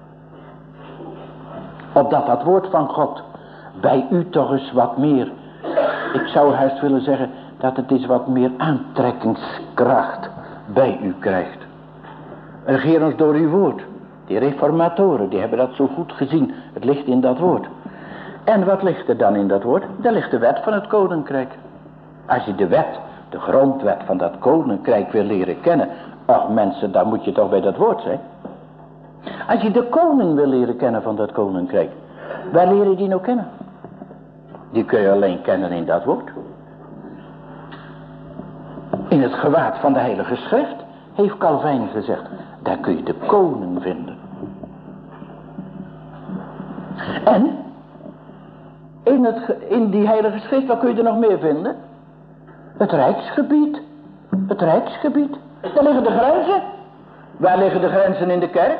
Opdat dat woord van God bij u toch eens wat meer, ik zou juist willen zeggen dat het eens wat meer aantrekkingskracht bij u krijgt. Regeer ons door uw woord. Die reformatoren, die hebben dat zo goed gezien. Het ligt in dat woord. En wat ligt er dan in dat woord? Daar ligt de wet van het koninkrijk. Als je de wet, de grondwet van dat koninkrijk wil leren kennen. Ach mensen, dan moet je toch bij dat woord zijn. Als je de koning wil leren kennen van dat koninkrijk. Waar leer je die nou kennen? Die kun je alleen kennen in dat woord. In het gewaad van de Heilige Schrift heeft Calvijn gezegd. Daar kun je de koning vinden. En in, het, in die Heilige Schrift, wat kun je er nog meer vinden? Het Rijksgebied. Het Rijksgebied. Daar liggen de grenzen. Waar liggen de grenzen in de kerk?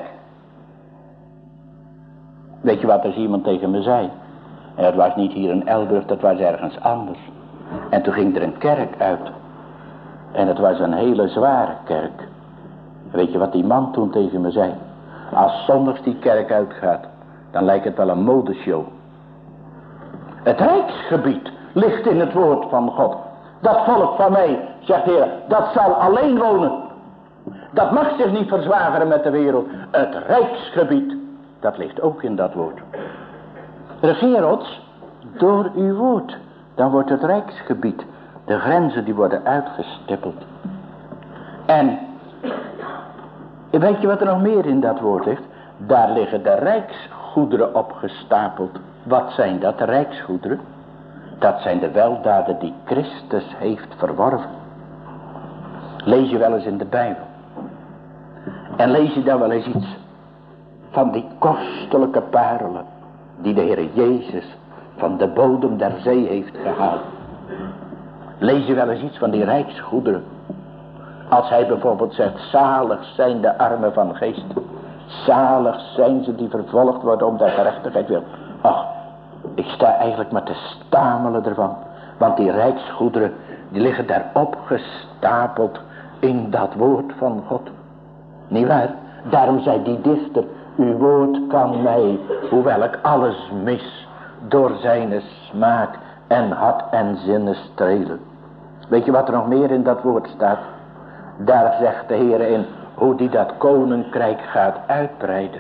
Weet je wat er iemand tegen me zei? En dat was niet hier in Elburg, dat was ergens anders. En toen ging er een kerk uit. En het was een hele zware kerk. Weet je wat die man toen tegen me zei? Als zondags die kerk uitgaat, dan lijkt het wel een modeshow. Het Rijksgebied ligt in het woord van God. Dat volk van mij, zegt de Heer, dat zal alleen wonen. Dat mag zich niet verzwageren met de wereld. Het Rijksgebied, dat ligt ook in dat woord. Regeer ons door uw woord. Dan wordt het Rijksgebied. De grenzen die worden uitgestippeld. En weet je wat er nog meer in dat woord ligt? Daar liggen de rijksgoederen opgestapeld. Wat zijn dat, de rijksgoederen? Dat zijn de weldaden die Christus heeft verworven. Lees je wel eens in de Bijbel. En lees je dan wel eens iets van die kostelijke parelen die de Heer Jezus van de bodem der zee heeft gehaald. Lees je wel eens iets van die rijksgoederen. Als hij bijvoorbeeld zegt, zalig zijn de armen van geest. Zalig zijn ze die vervolgd worden om de gerechtigheid wil. Ach, ik sta eigenlijk maar te stamelen ervan. Want die rijksgoederen, die liggen daar opgestapeld in dat woord van God. Niet waar? Daarom zei die dichter, uw woord kan mij, hoewel ik alles mis, door zijn smaak en hart en zinnen strelen. Weet je wat er nog meer in dat woord staat? Daar zegt de Heer in hoe die dat koninkrijk gaat uitbreiden.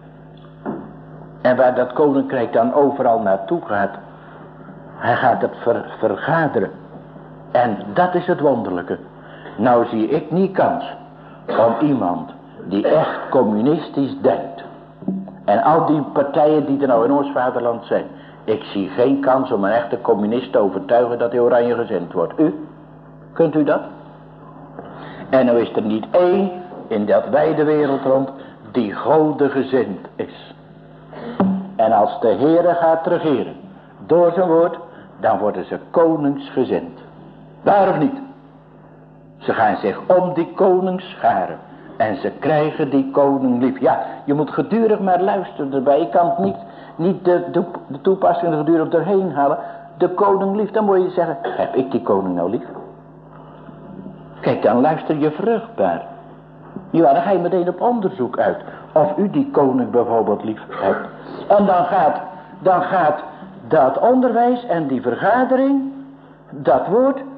En waar dat koninkrijk dan overal naartoe gaat. Hij gaat het ver, vergaderen. En dat is het wonderlijke. Nou zie ik niet kans om iemand die echt communistisch denkt. En al die partijen die er nou in ons vaderland zijn. Ik zie geen kans om een echte communist te overtuigen dat hij oranje gezind wordt. U? Kunt u dat? En nou is er niet één in dat wijde wereld rond die godengezind is. En als de Heere gaat regeren door zijn woord, dan worden ze koningsgezind. Waar of niet? Ze gaan zich om die koning scharen. En ze krijgen die koning lief. Ja, je moet gedurig maar luisteren erbij. Je kan het niet, niet de, de, de toepassing er gedurig doorheen halen. De koning lief, dan moet je zeggen, heb ik die koning nou lief? Kijk, dan luister je vruchtbaar. Ja, dan ga je meteen op onderzoek uit. Of u die koning bijvoorbeeld lief hebt. En dan gaat, dan gaat dat onderwijs en die vergadering, dat woord,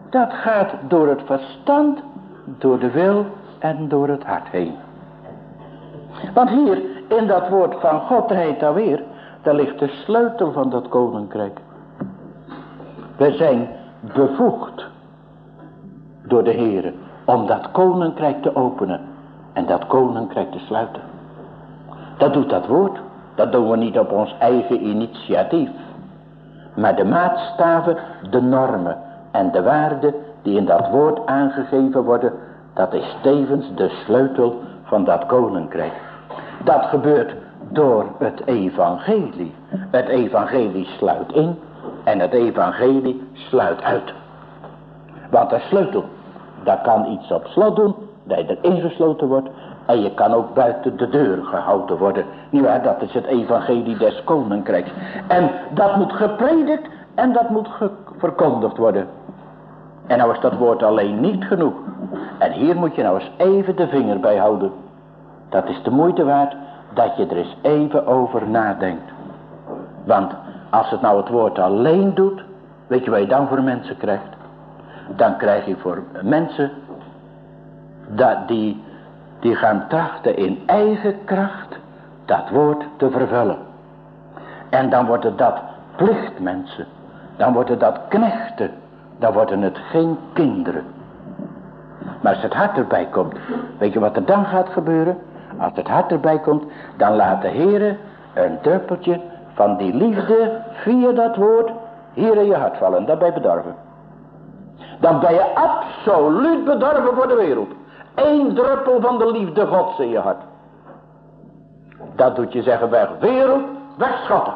Dat gaat door het verstand, door de wil en door het hart heen. Want hier in dat woord van God heet dat weer, daar ligt de sleutel van dat koninkrijk. We zijn bevoegd door de Heere om dat koninkrijk te openen en dat koninkrijk te sluiten. Dat doet dat woord. Dat doen we niet op ons eigen initiatief. Maar de maatstaven, de normen en de waarden die in dat woord aangegeven worden, dat is tevens de sleutel van dat koninkrijk. Dat gebeurt door het evangelie. Het evangelie sluit in en het evangelie sluit uit. Want de sleutel, daar kan iets op slot doen, dat je erin gesloten wordt. En je kan ook buiten de deur gehouden worden. Nietwaar, dat is het evangelie des koninkrijks. En dat moet gepredikt en dat moet ge- verkondigd worden. En nou is dat woord alleen niet genoeg. En hier moet je nou eens even de vinger bij houden. Dat is de moeite waard dat je er eens even over nadenkt. Want als het nou het woord alleen doet, weet je wat je dan voor mensen krijgt? Dan krijg je voor mensen dat die, die gaan trachten in eigen kracht dat woord te vervullen. En dan worden dat plichtmensen. Dan worden dat knechten. Dan worden het geen kinderen. Maar als het hart erbij komt, weet je wat er dan gaat gebeuren? Als het hart erbij komt, dan laat de Heere een druppeltje van die liefde via dat woord hier in je hart vallen. Dan ben je bedorven. Dan ben je absoluut bedorven voor de wereld. Eén druppel van de liefde Gods in je hart. Dat doet je zeggen, weg wereld, wegschotten.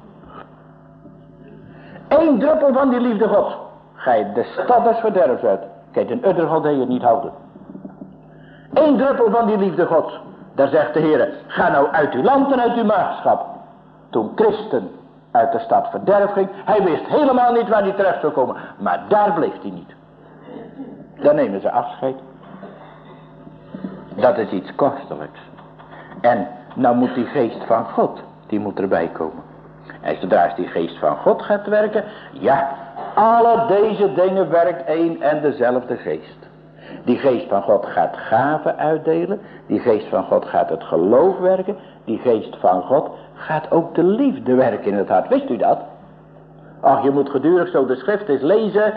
Eén druppel van die liefde Gods. Ga je de stad des verderfs uit. Kijk, een udder God je het niet houden. Eén druppel van die liefde Gods. Daar zegt de Heer, ga nou uit uw land en uit uw maagschap. Toen Christen uit de stad verderf ging, hij wist helemaal niet waar hij terecht zou komen. Maar daar bleef hij niet. Dan nemen ze afscheid. Dat is iets kostelijks. En nou moet die geest van God, die moet erbij komen. En zodra die geest van God gaat werken, ja, alle deze dingen werkt één en dezelfde geest. Die geest van God gaat gaven uitdelen. Die geest van God gaat het geloof werken. Die geest van God gaat ook de liefde werken in het hart. Wist u dat? Ach, je moet gedurig zo de schrift eens lezen.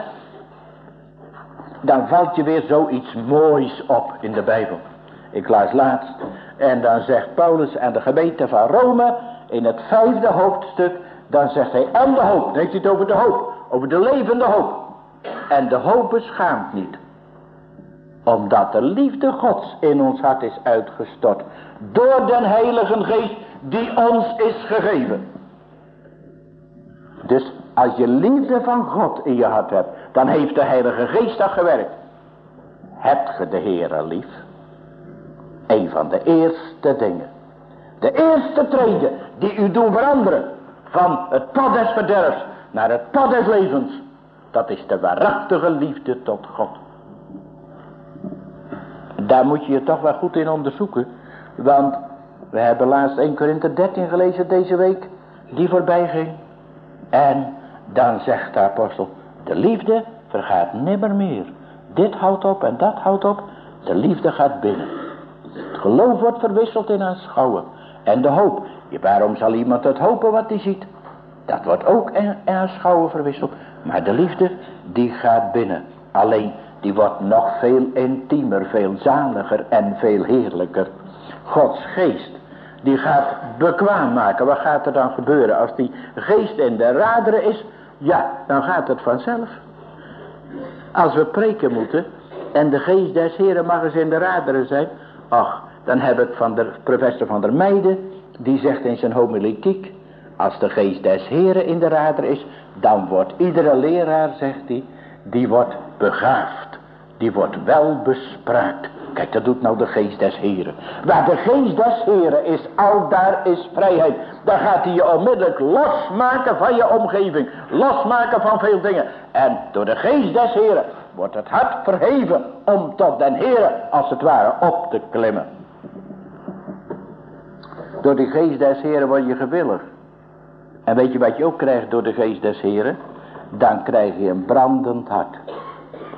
Dan valt je weer zoiets moois op in de Bijbel. Ik las laatst. En dan zegt Paulus aan de gemeente van Rome, in het vijfde hoofdstuk, dan zegt hij, en de hoop. Dan heeft hij het over de hoop. Over de levende hoop. En de hoop beschaamt niet. Omdat de liefde Gods in ons hart is uitgestort. Door den Heilige Geest die ons is gegeven. Dus als je liefde van God in je hart hebt, dan heeft de Heilige Geest dat gewerkt. Hebt ge de Heere lief? Een van de eerste dingen. De eerste treden die u doen veranderen. Van het pad des verderfs naar het pad des levens. Dat is de waarachtige liefde tot God. Daar moet je je toch wel goed in onderzoeken. Want we hebben laatst Eerste Korinthe dertien gelezen deze week. Die voorbij ging. En dan zegt de apostel. De liefde vergaat nimmer meer. Dit houdt op en dat houdt op. De liefde gaat binnen. Het geloof wordt verwisseld in aanschouwen. En de hoop. Waarom zal iemand het hopen wat hij ziet? Dat wordt ook in aanschouwen verwisseld. Maar de liefde die gaat binnen. Alleen die wordt nog veel intiemer, veel zaliger en veel heerlijker. Gods geest, die gaat bekwaam maken. Wat gaat er dan gebeuren? Als die geest in de raderen is, ja, dan gaat het vanzelf. Als we preken moeten, en de geest des Heren mag eens in de raderen zijn. Ach, dan heb ik van de professor van der Meijden, die zegt in zijn homiletiek, als de geest des Heren in de raderen is, dan wordt iedere leraar, zegt hij, die wordt begaafd. Die wordt wel bespraakt. Kijk, dat doet nou de geest des Heren. Waar de geest des Heren is, al daar is vrijheid. Dan gaat hij je onmiddellijk losmaken van je omgeving. Losmaken van veel dingen. En door de geest des Heren wordt het hart verheven om tot den Heren, als het ware, op te klimmen. Door de geest des Heren word je gewillig. En weet je wat je ook krijgt door de geest des Heren? Dan krijg je een brandend hart.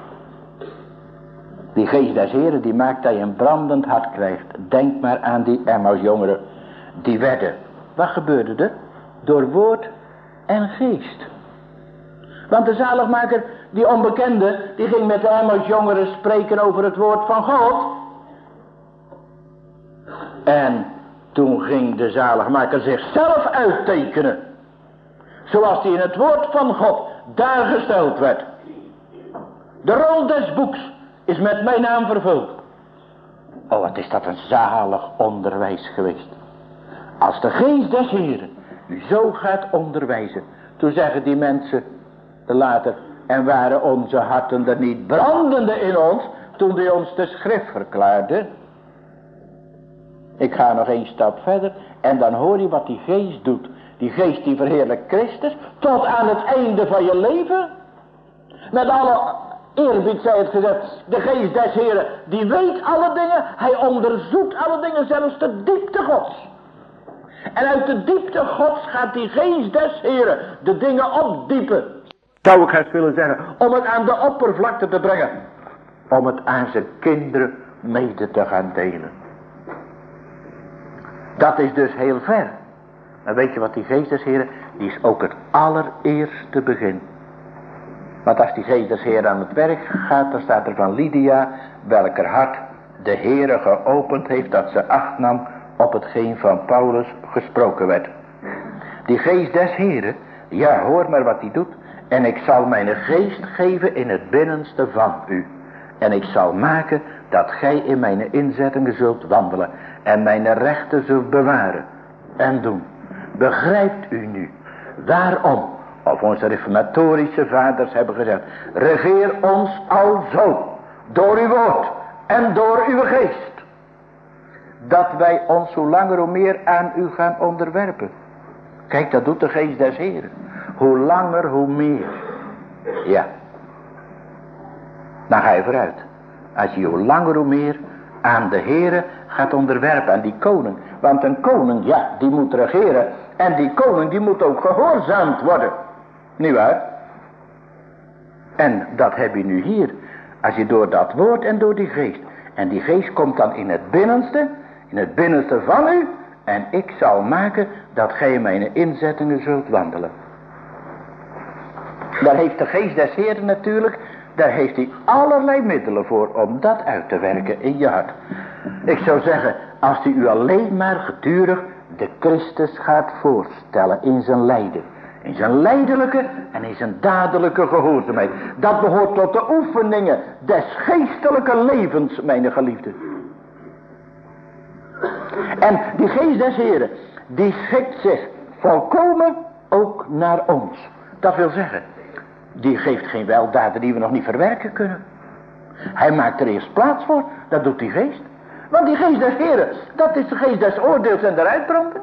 Die geest des Heren die maakt dat je een brandend hart krijgt. Denk maar aan die Emmaus jongeren. Die werden. Wat gebeurde er? Door woord en geest. Want de zaligmaker, die onbekende, die ging met de Emmaus jongeren spreken over het woord van God. En toen ging de zaligmaker zichzelf uittekenen. Zoals hij in het woord van God daar gesteld werd. De rol des boeks is met mijn naam vervuld. Oh, wat is dat een zalig onderwijs geweest. Als de geest des Heren u zo gaat onderwijzen. Toen zeggen die mensen later. En waren onze harten er niet brandende in ons. Toen hij ons de schrift verklaarde. Ik ga nog één stap verder. En dan hoor je wat die geest doet. Die geest die verheerlijkt Christus. Tot aan het einde van je leven. Met alle eerbied zij het gezegd. De geest des Heren. Die weet alle dingen. Hij onderzoekt alle dingen. Zelfs de diepte Gods. En uit de diepte Gods gaat die geest des Heren de dingen opdiepen. Zou ik het willen zeggen. Om het aan de oppervlakte te brengen. Om het aan zijn kinderen mede te gaan delen. Dat is dus heel ver. En weet je wat die geest des Heren, die is ook het allereerste begin. Want als die geest des Heren aan het werk gaat, dan staat er van Lydia, welker hart de Heere geopend heeft, dat ze acht nam op hetgeen van Paulus gesproken werd. Die geest des Heren, ja, hoor maar wat hij doet. En ik zal mijn geest geven in het binnenste van u. En ik zal maken dat gij in mijn inzettingen zult wandelen. En mijn rechten zult bewaren. En doen. Begrijpt u nu waarom, of onze reformatorische vaders hebben gezegd. Regeer ons alzo. Door uw woord. En door uw geest. Dat wij ons hoe langer hoe meer aan u gaan onderwerpen. Kijk, dat doet de geest des Heren. Hoe langer hoe meer. Ja. Dan ga je vooruit. Als je hoe langer hoe meer aan de Heere gaat onderwerpen. Aan die koning. Want een koning, ja, die moet regeren. En die koning, die moet ook gehoorzaamd worden. Niet waar? En dat heb je nu hier. Als je door dat woord en door die geest. En die geest komt dan in het binnenste. In het binnenste van u. En ik zal maken dat gij mijn inzettingen zult wandelen. Daar heeft de geest des Heeren natuurlijk. Daar heeft hij allerlei middelen voor om dat uit te werken in je hart. Ik zou zeggen, als hij u alleen maar gedurig de Christus gaat voorstellen in zijn lijden. In zijn lijdelijke en in zijn dadelijke gehoorzaamheid. Dat behoort tot de oefeningen des geestelijke levens, mijn geliefden. En die geest des Heren, die schikt zich volkomen ook naar ons. Dat wil zeggen, die geeft geen weldaden die we nog niet verwerken kunnen. Hij maakt er eerst plaats voor, dat doet die geest. Want die geest des Heren, dat is de geest des oordeels en der uitbranding.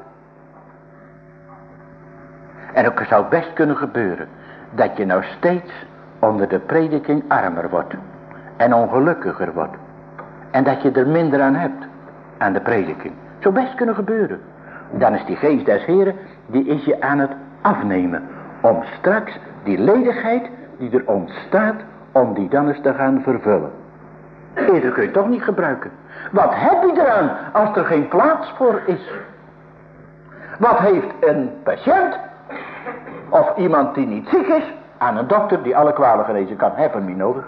En ook zou het best kunnen gebeuren dat je nou steeds onder de prediking armer wordt. En ongelukkiger wordt. En dat je er minder aan hebt, aan de prediking. Zou best kunnen gebeuren. Dan is die geest des Heren, die is je aan het afnemen. Om straks die ledigheid die er ontstaat, om die dan eens te gaan vervullen. Eerder kun je toch niet gebruiken. Wat heb je eraan als er geen plaats voor is? Wat heeft een patiënt, of iemand die niet ziek is, aan een dokter die alle kwalen genezen kan, heeft hem niet nodig.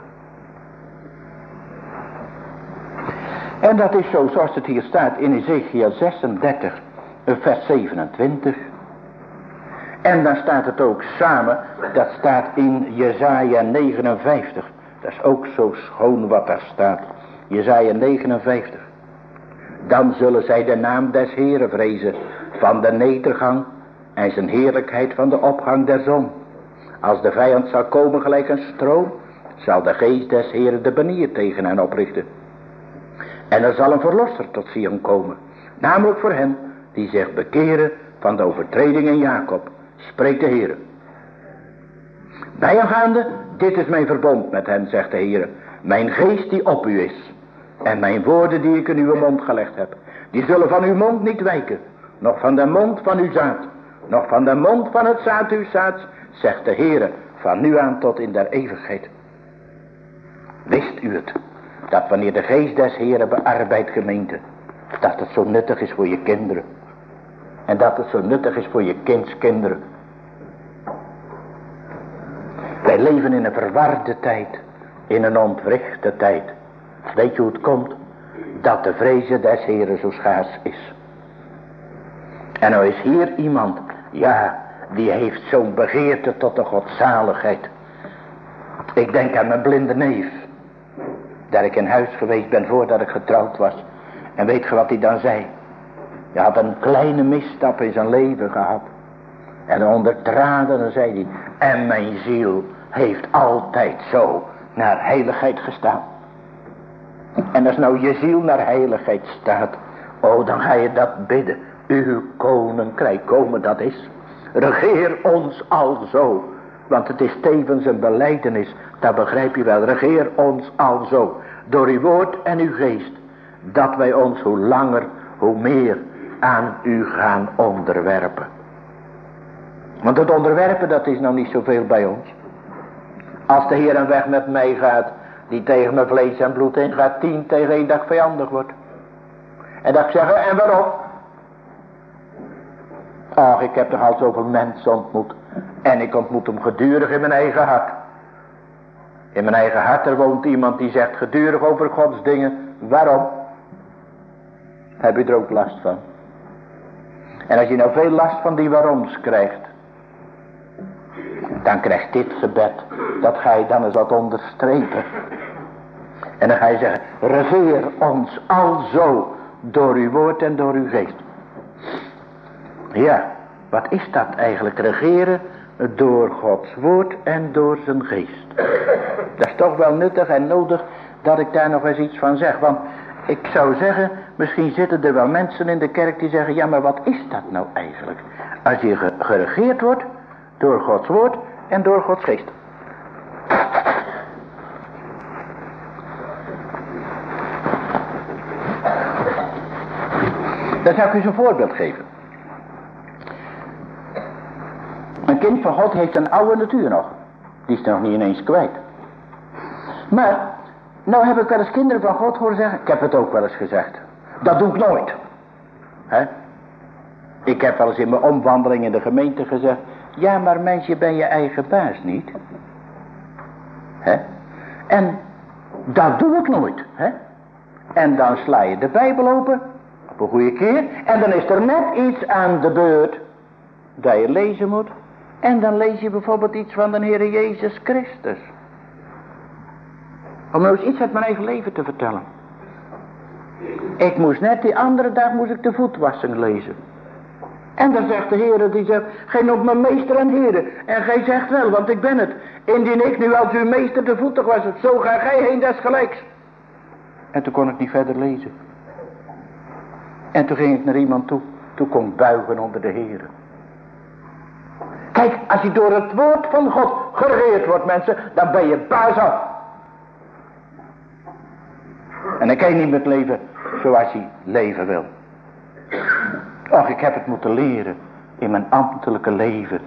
En dat is zo zoals het hier staat in Ezekiel zesendertig, vers zevenentwintig. En dan staat het ook samen, dat staat in Jesaja negenenvijftig. Dat is ook zo schoon wat daar staat. Jesaja negenenvijftig. Dan zullen zij de naam des Heren vrezen, van de nedergang en zijn heerlijkheid van de opgang der zon. Als de vijand zal komen gelijk een stroom, zal de geest des Heren de banier tegen hen oprichten. En er zal een verlosser tot Sion komen, namelijk voor hen die zich bekeren van de overtreding in Jacob, spreekt de Heer. Bijengaande, dit is mijn verbond met hen, zegt de Heer. Mijn geest die op u is. En mijn woorden die ik in uw mond gelegd heb. Die zullen van uw mond niet wijken. Nog van de mond van uw zaad. Nog van de mond van het zaad uw zaads, zegt de Heer. Van nu aan tot in der eeuwigheid. Wist u het? dat wanneer de geest des Heeren bearbeidt, gemeente, dat het zo nuttig is voor je kinderen. En dat het zo nuttig is voor je kindskinderen. Wij leven in een verwarde tijd. In een ontwrichte tijd. Weet je hoe het komt? Dat de vreze des Heeren zo schaars is. En nou is hier iemand. Ja, die heeft zo'n begeerte tot de godzaligheid. Ik denk aan mijn blinde neef. Dat ik in huis geweest ben voordat ik getrouwd was. En weet je wat hij dan zei? Hij had een kleine misstap in zijn leven gehad. En onder tranen zei hij. En mijn ziel heeft altijd zo naar heiligheid gestaan. En als nou je ziel naar heiligheid staat. Oh, dan ga je dat bidden. Uw koninkrijk komen, dat is. Regeer ons alzo. Want het is tevens een belijdenis. Dat begrijp je wel. Regeer ons alzo. Door uw woord en uw geest. Dat wij ons hoe langer hoe meer aan u gaan onderwerpen. Want het onderwerpen, dat is nou niet zoveel bij ons. Als de Heer een weg met mij gaat, die tegen mijn vlees en bloed in gaat, tien tegen één dat ik vijandig word. En dat ik zeg, en waarom? Ach, ik heb toch al zoveel mensen ontmoet. En ik ontmoet hem gedurig in mijn eigen hart. In mijn eigen hart er woont iemand die zegt gedurig over Gods dingen. Waarom? Heb je er ook last van? En als je nou veel last van die waaroms krijgt, dan krijgt dit gebed, dat ga je dan eens wat onderstrepen. En dan ga je zeggen, regeer ons alzo door uw woord en door uw geest. Ja, wat is dat eigenlijk, regeren door Gods woord en door zijn geest? Dat is toch wel nuttig en nodig dat ik daar nog eens iets van zeg. Want ik zou zeggen, misschien zitten er wel mensen in de kerk die zeggen, ja, maar wat is dat nou eigenlijk? Als je geregeerd wordt door Gods woord en door Gods geest. Dan zou ik u eens een voorbeeld geven. Een kind van God heeft een oude natuur nog. Die is er nog niet ineens kwijt. Maar, nou heb ik wel eens kinderen van God horen zeggen. Ik heb het ook wel eens gezegd. Dat doe ik nooit. He? Ik heb wel eens in mijn omwandeling in de gemeente gezegd. Ja, maar mens, je bent je eigen baas niet. He? En dat doe ik nooit. He? En dan sla je de Bijbel open. Op een goede keer. En dan is er net iets aan de beurt. Dat je lezen moet. En dan lees je bijvoorbeeld iets van de Heer Jezus Christus. Om nou eens iets uit mijn eigen leven te vertellen. Ik moest net die andere dag moest ik de voetwassing lezen. En dan zegt de Heer, die zegt, gij noemt me meester en Heere. En gij zegt wel, want ik ben het. Indien ik nu als uw meester de voeten was, zo ga gij heen desgelijks. En toen kon ik niet verder lezen. En toen ging ik naar iemand toe. Toen kon ik buigen onder de Heer. Kijk, als je door het woord van God geregeerd wordt, mensen, dan ben je baas af. En dan kan je niet meer leven zoals je leven wil. Och, ik heb het moeten leren in mijn ambtelijke leven.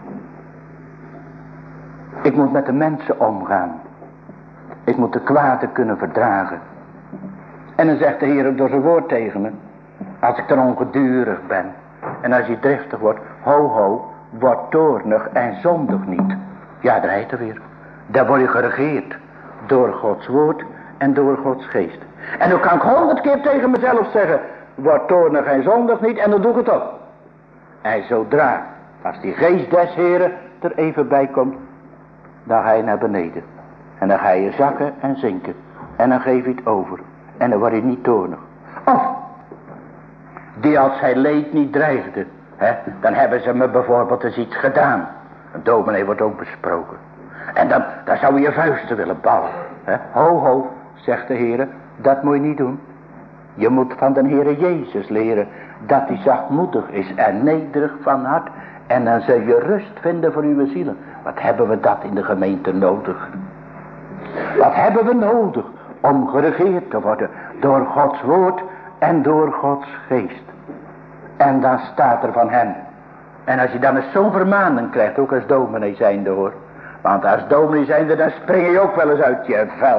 Ik moet met de mensen omgaan. Ik moet de kwade kunnen verdragen. En dan zegt de Heer door zijn woord tegen me. Als ik dan ongedurig ben. En als je driftig wordt. Ho ho. Word toornig en zondig niet. Ja, daar heet er weer. Daar word je geregeerd. Door Gods woord en door Gods geest. En dan kan ik honderd keer tegen mezelf zeggen. Word toornig en zondig niet. En dan doe ik het ook. En zodra. Als die geest des Heren er even bij komt. Dan ga je naar beneden. En dan ga je zakken en zinken. En dan geef je het over. En dan word je niet toornig. Of. Die als hij leed niet dreigde. He, dan hebben ze me bijvoorbeeld eens iets gedaan. Een dominee wordt ook besproken. En dan, dan zou je je vuisten willen ballen. He, ho ho, zegt de Heer, dat moet je niet doen. Je moet van de Heere Jezus leren dat hij zachtmoedig is en nederig van hart. En dan zul je rust vinden voor uw zielen. Wat hebben we dat in de gemeente nodig? Wat hebben we nodig om geregeerd te worden door Gods woord en door Gods geest? En dan staat er van hem. En als je dan eens zo'n vermaning krijgt, ook als dominee zijnde hoor. Want als dominee zijnde, dan spring je ook wel eens uit je vel.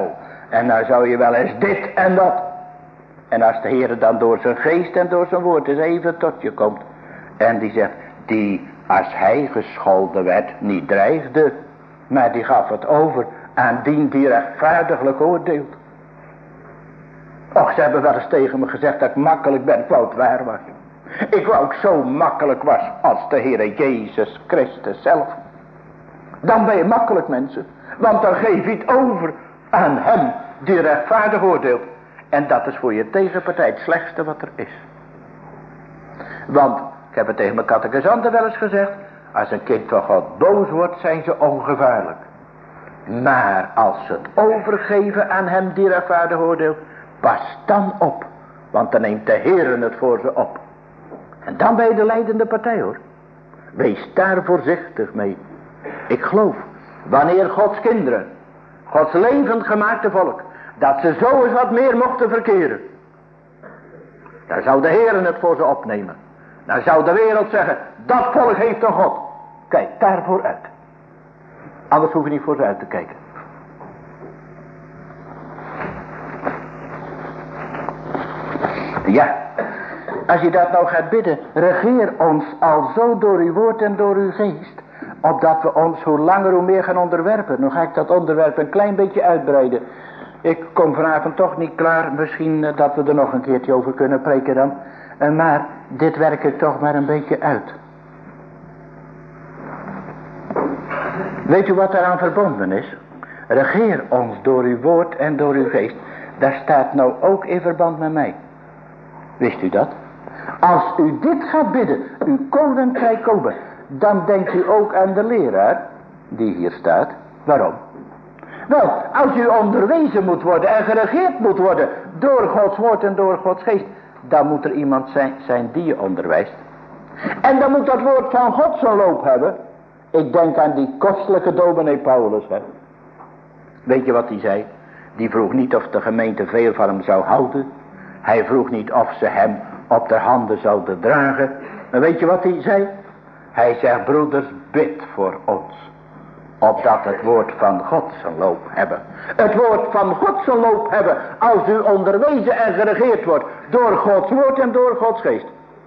En nou zou je wel eens dit en dat. En als de Heer dan door zijn geest en door zijn woord eens even tot je komt. En die zegt, die als hij gescholden werd niet dreigde. Maar die gaf het over aan dien die rechtvaardiglijk oordeelt. Och, ze hebben wel eens tegen me gezegd dat ik makkelijk ben. Ik wou het waar was. Ik wou ik zo makkelijk was als de Heere Jezus Christus zelf. Dan ben je makkelijk, mensen. Want dan geef je het over aan hem die rechtvaardig oordeelt. En dat is voor je tegenpartij het slechtste wat er is. Want, ik heb het tegen mijn catechisanten wel eens gezegd. Als een kind van God boos wordt, zijn ze ongevaarlijk. Maar als ze het overgeven aan hem die rechtvaardig oordeelt, pas dan op. Want dan neemt de Heer het voor ze op. En dan ben je de leidende partij, hoor. Wees daar voorzichtig mee. Ik geloof, wanneer Gods kinderen, Gods levend gemaakte volk, dat ze zo eens wat meer mochten verkeren, dan zou de Heer het voor ze opnemen. Dan zou de wereld zeggen, dat volk heeft een God. Kijk daarvoor uit. Anders hoef je niet voor ze uit te kijken. Ja, als je dat nou gaat bidden, regeer ons al zo door uw woord en door uw geest, opdat we ons hoe langer hoe meer gaan onderwerpen. Nu ga ik dat onderwerp een klein beetje uitbreiden. Ik kom vanavond toch niet klaar, misschien uh, dat we er nog een keertje over kunnen preken dan. Uh, maar dit werk ik toch maar een beetje uit. Weet u wat daaraan verbonden is? Regeer ons door uw woord en door uw geest. Daar staat nou ook in verband met mij. Wist u dat? Als u dit gaat bidden, uw koninkrijk komen, dan denkt u ook aan de leraar die hier staat. Waarom? Wel, als u onderwezen moet worden en geregeerd moet worden door Gods woord en door Gods geest, dan moet er iemand zijn, zijn die je onderwijst. En dan moet dat woord van God zo'n loop hebben. Ik denk aan die kostelijke dominee Paulus. Hè. Weet je wat hij zei? Die vroeg niet of de gemeente veel van hem zou houden. Hij vroeg niet of ze hem op de handen zouden dragen. Maar weet je wat hij zei? Hij zegt, broeders, bid voor ons. Opdat het woord van God zijn loop hebben. Het woord van God zijn loop hebben. Als u onderwezen en geregeerd wordt door Gods woord en door Gods geest.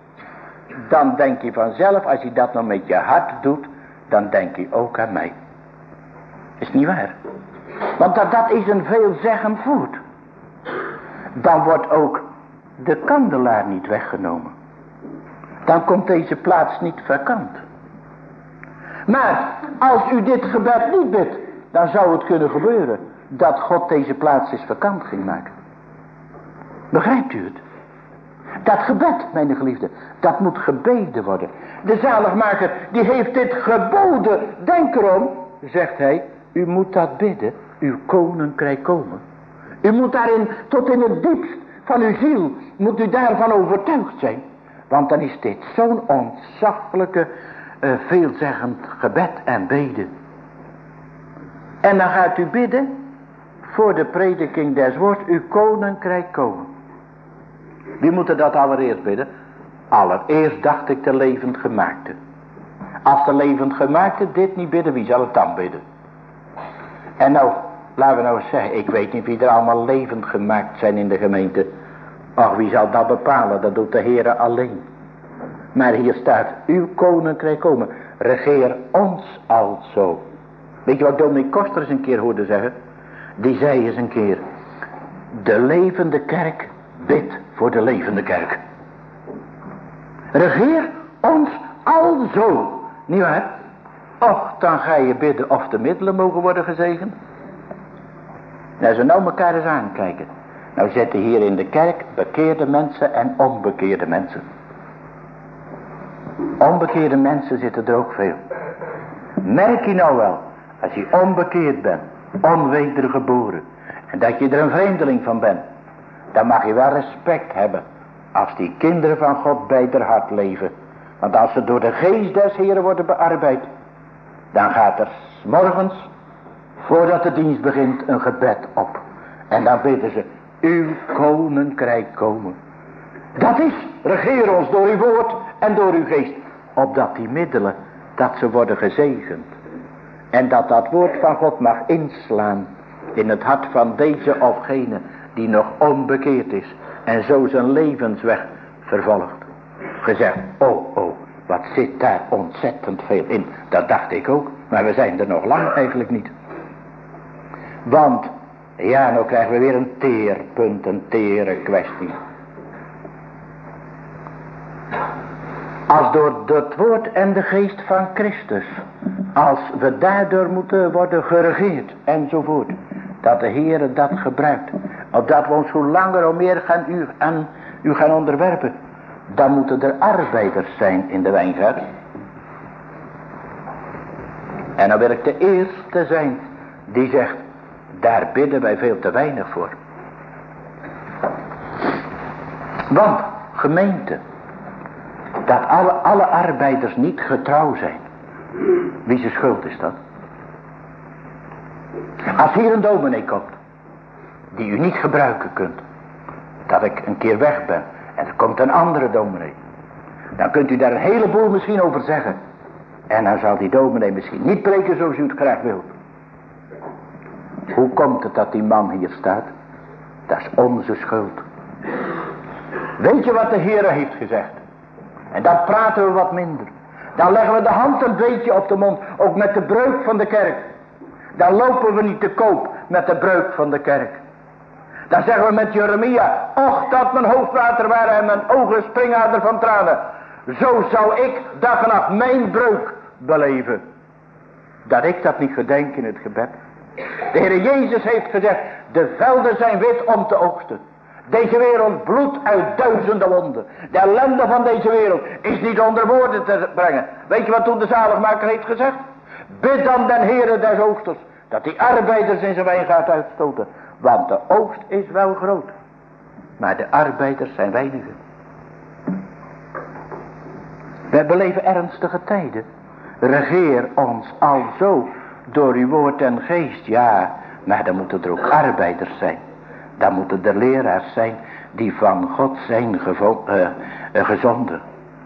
Dan denk je vanzelf, als je dat nou met je hart doet, dan denk je ook aan mij. Is niet waar? Want dat, dat is een veelzeggend woord. Dan wordt ook de kandelaar niet weggenomen. Dan komt deze plaats niet vakant. Maar als u dit gebed niet bidt, dan zou het kunnen gebeuren dat God deze plaats eens vakant ging maken. Begrijpt u het? Dat gebed, mijn geliefde, dat moet gebeden worden. De zaligmaker, die heeft dit geboden. Denk erom, zegt hij, u moet dat bidden, uw koninkrijk komen. U moet daarin, tot in het diepst van uw ziel, moet u daarvan overtuigd zijn. Want dan is dit zo'n ontzaglijke, uh, veelzeggend gebed en beden. En dan gaat u bidden, voor de prediking des woords, uw koninkrijk komen. Wie moet er dat allereerst bidden? Allereerst dacht ik de levend gemaakte. Als de levend gemaakte dit niet bidden, wie zal het dan bidden? En nou, laten we nou eens zeggen, ik weet niet wie er allemaal levend gemaakt zijn in de gemeente. Ach, wie zal dat bepalen? Dat doet de Heere alleen. Maar hier staat, uw koninkrijk komen. Regeer ons alzo. Weet je wat dominee Koster eens een keer hoorde zeggen? Die zei eens een keer, de levende kerk bidt voor de levende kerk. Regeer ons alzo. Niet waar? Och, dan ga je bidden of de middelen mogen worden gezegend. Nou, ze nou elkaar eens aankijken. Nou zitten hier in de kerk bekeerde mensen en onbekeerde mensen. Onbekeerde mensen zitten er ook veel. Merk je nou wel, als je onbekeerd bent, onwedergeboren, en dat je er een vreemdeling van bent, dan mag je wel respect hebben als die kinderen van God bij haar hart leven. Want als ze door de geest des Heren worden bearbeid, dan gaat er 's morgens, voordat de dienst begint, een gebed op. En dan bidden ze, uw koninkrijk komen. Dat is, regeer ons door uw woord en door uw geest. Opdat die middelen, dat ze worden gezegend. En dat dat woord van God mag inslaan in het hart van deze of gene die nog onbekeerd is en zo zijn levensweg vervolgt. Gezegd, oh, oh, wat zit daar ontzettend veel in. Dat dacht ik ook, maar we zijn er nog lang eigenlijk niet. Want, ja, nou krijgen we weer een teerpunt, een tere kwestie. Als door het woord en de geest van Christus, als we daardoor moeten worden geregeerd enzovoort, dat de Heere dat gebruikt, opdat we ons hoe langer hoe meer gaan u, aan u gaan onderwerpen, dan moeten er arbeiders zijn in de wijngaard. En dan wil ik de eerste zijn die zegt, daar bidden wij veel te weinig voor. Want, gemeente, dat alle, alle arbeiders niet getrouw zijn. Wie zijn schuld is dat? Als hier een dominee komt, die u niet gebruiken kunt, dat ik een keer weg ben, en er komt een andere dominee, dan kunt u daar een heleboel misschien over zeggen. En dan zal die dominee misschien niet preken zoals u het graag wilt. Hoe komt het dat die man hier staat? Dat is onze schuld. Weet je wat de Heere heeft gezegd? En dan praten we wat minder. Dan leggen we de hand een beetje op de mond. Ook met de breuk van de kerk. Dan lopen we niet te koop met de breuk van de kerk. Dan zeggen we met Jeremia. Och, dat mijn hoofdwater waren en mijn ogen springader van tranen. Zo zou ik dag en nacht mijn breuk beleven. Dat ik dat niet gedenk in het gebed. De Heer Jezus heeft gezegd. De velden zijn wit om te oogsten. Deze wereld bloedt uit duizenden wonden. De ellende van deze wereld is niet onder woorden te brengen. Weet je wat toen de zaligmaker heeft gezegd? Bid dan den Heere des oogsters, dat die arbeiders in zijn wijngaard uitstoten. Want de oogst is wel groot, maar de arbeiders zijn weinigen. Wij beleven ernstige tijden. Regeer ons alzo door uw woord en geest. Ja, maar dan moeten er ook arbeiders zijn. Dan moeten er leraars zijn die van God zijn gevo- uh, uh, gezonden.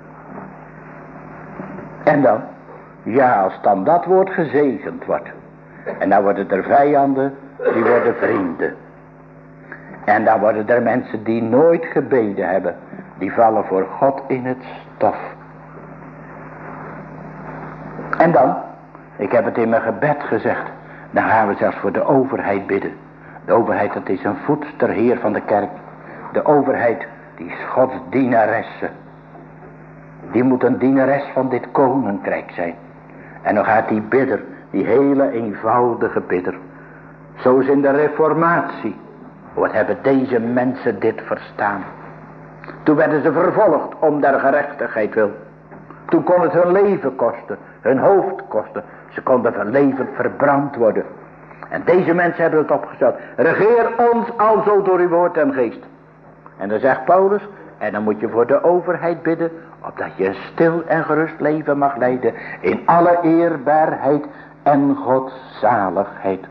En dan, ja, als dan dat woord gezegend wordt. En dan worden er vijanden, die worden vrienden. En dan worden er mensen die nooit gebeden hebben. Die vallen voor God in het stof. En dan, ik heb het in mijn gebed gezegd. Dan gaan we zelfs voor de overheid bidden. De overheid, dat is een voedsterheer van de kerk. De overheid, die is Gods dienaresse. Die moet een dienares van dit koninkrijk zijn. En dan gaat die bidder, die hele eenvoudige bidder. Zoals in de reformatie. Wat hebben deze mensen dit verstaan? Toen werden ze vervolgd om der gerechtigheid wil. Toen kon het hun leven kosten, hun hoofd kosten. Ze konden verlevend verbrand worden. En deze mensen hebben het opgesteld. Regeer ons alzo door uw woord en geest. En dan zegt Paulus, en dan moet je voor de overheid bidden, opdat je een stil en gerust leven mag leiden, in alle eerbaarheid en godzaligheid.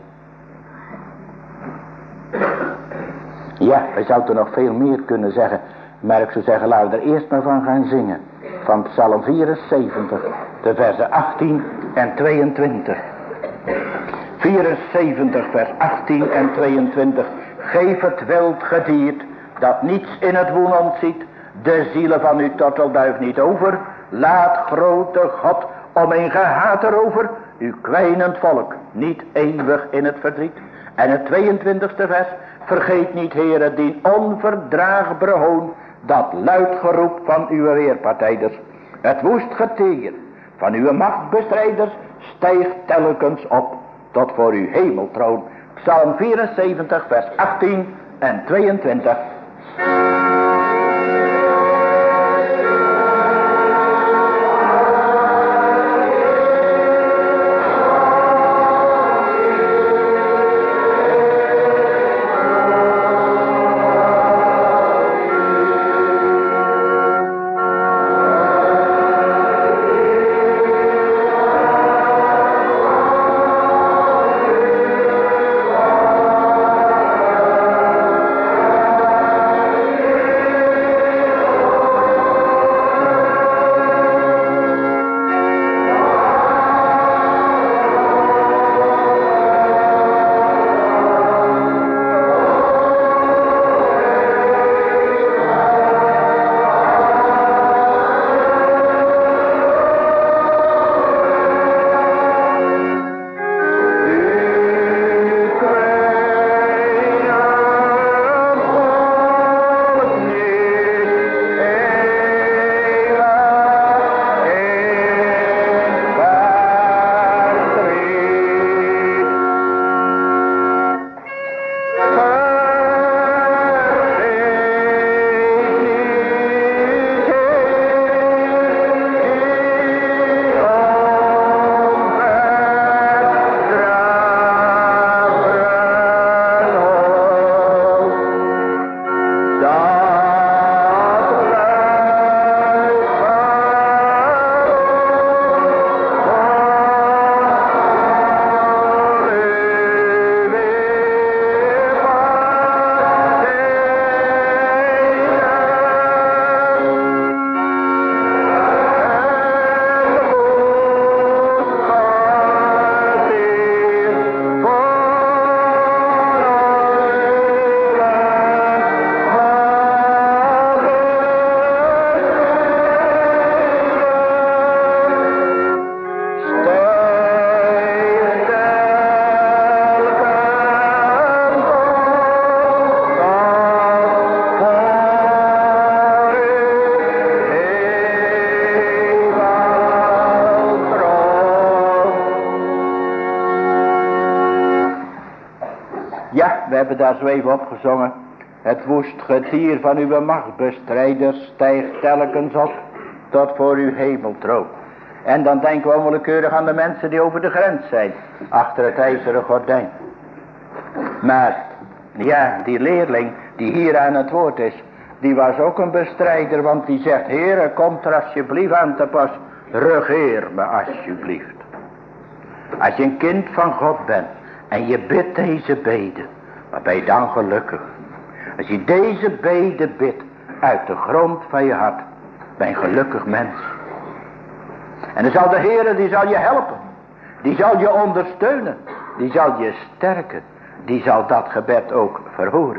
Ja, we zouden nog veel meer kunnen zeggen, maar ik zou zeggen, laten we er eerst maar van gaan zingen. Van Psalm vierenzeventig, de versen achttien en tweeëntwintig. vierenzeventig vers achttien en tweeëntwintig. Geef het wild gediert, dat niets in het woen ontziet, de zielen van uw tortelduif niet over. Laat grote God om een gehaat erover, uw kwijnend volk niet eeuwig in het verdriet. En het tweeëntwintigste vers, vergeet niet, Heere, die onverdraagbare hoon, dat luid geroep van uw weerpartijders. Het woest geteer van uw machtsbestrijders stijgt telkens op tot voor uw hemeltroon. Psalm vierenzeventig vers achttien en tweeëntwintig. we hebben daar zo even opgezongen. Het woest getier van uw machtsbestrijders stijgt telkens op tot voor uw hemeltroon. En dan denken we onwillekeurig aan de mensen die over de grens zijn, achter het ijzeren gordijn. Maar ja, die leerling die hier aan het woord is, die was ook een bestrijder, want die zegt: Heere, komt er alsjeblieft aan te pas, regeer me alsjeblieft. Als je een kind van God bent en je bidt deze bede, wat ben je dan gelukkig? Als je deze bede bidt uit de grond van je hart, ben je een gelukkig mens. En dan zal de Heere, die zal je helpen, die zal je ondersteunen, die zal je sterken, die zal dat gebed ook verhoren.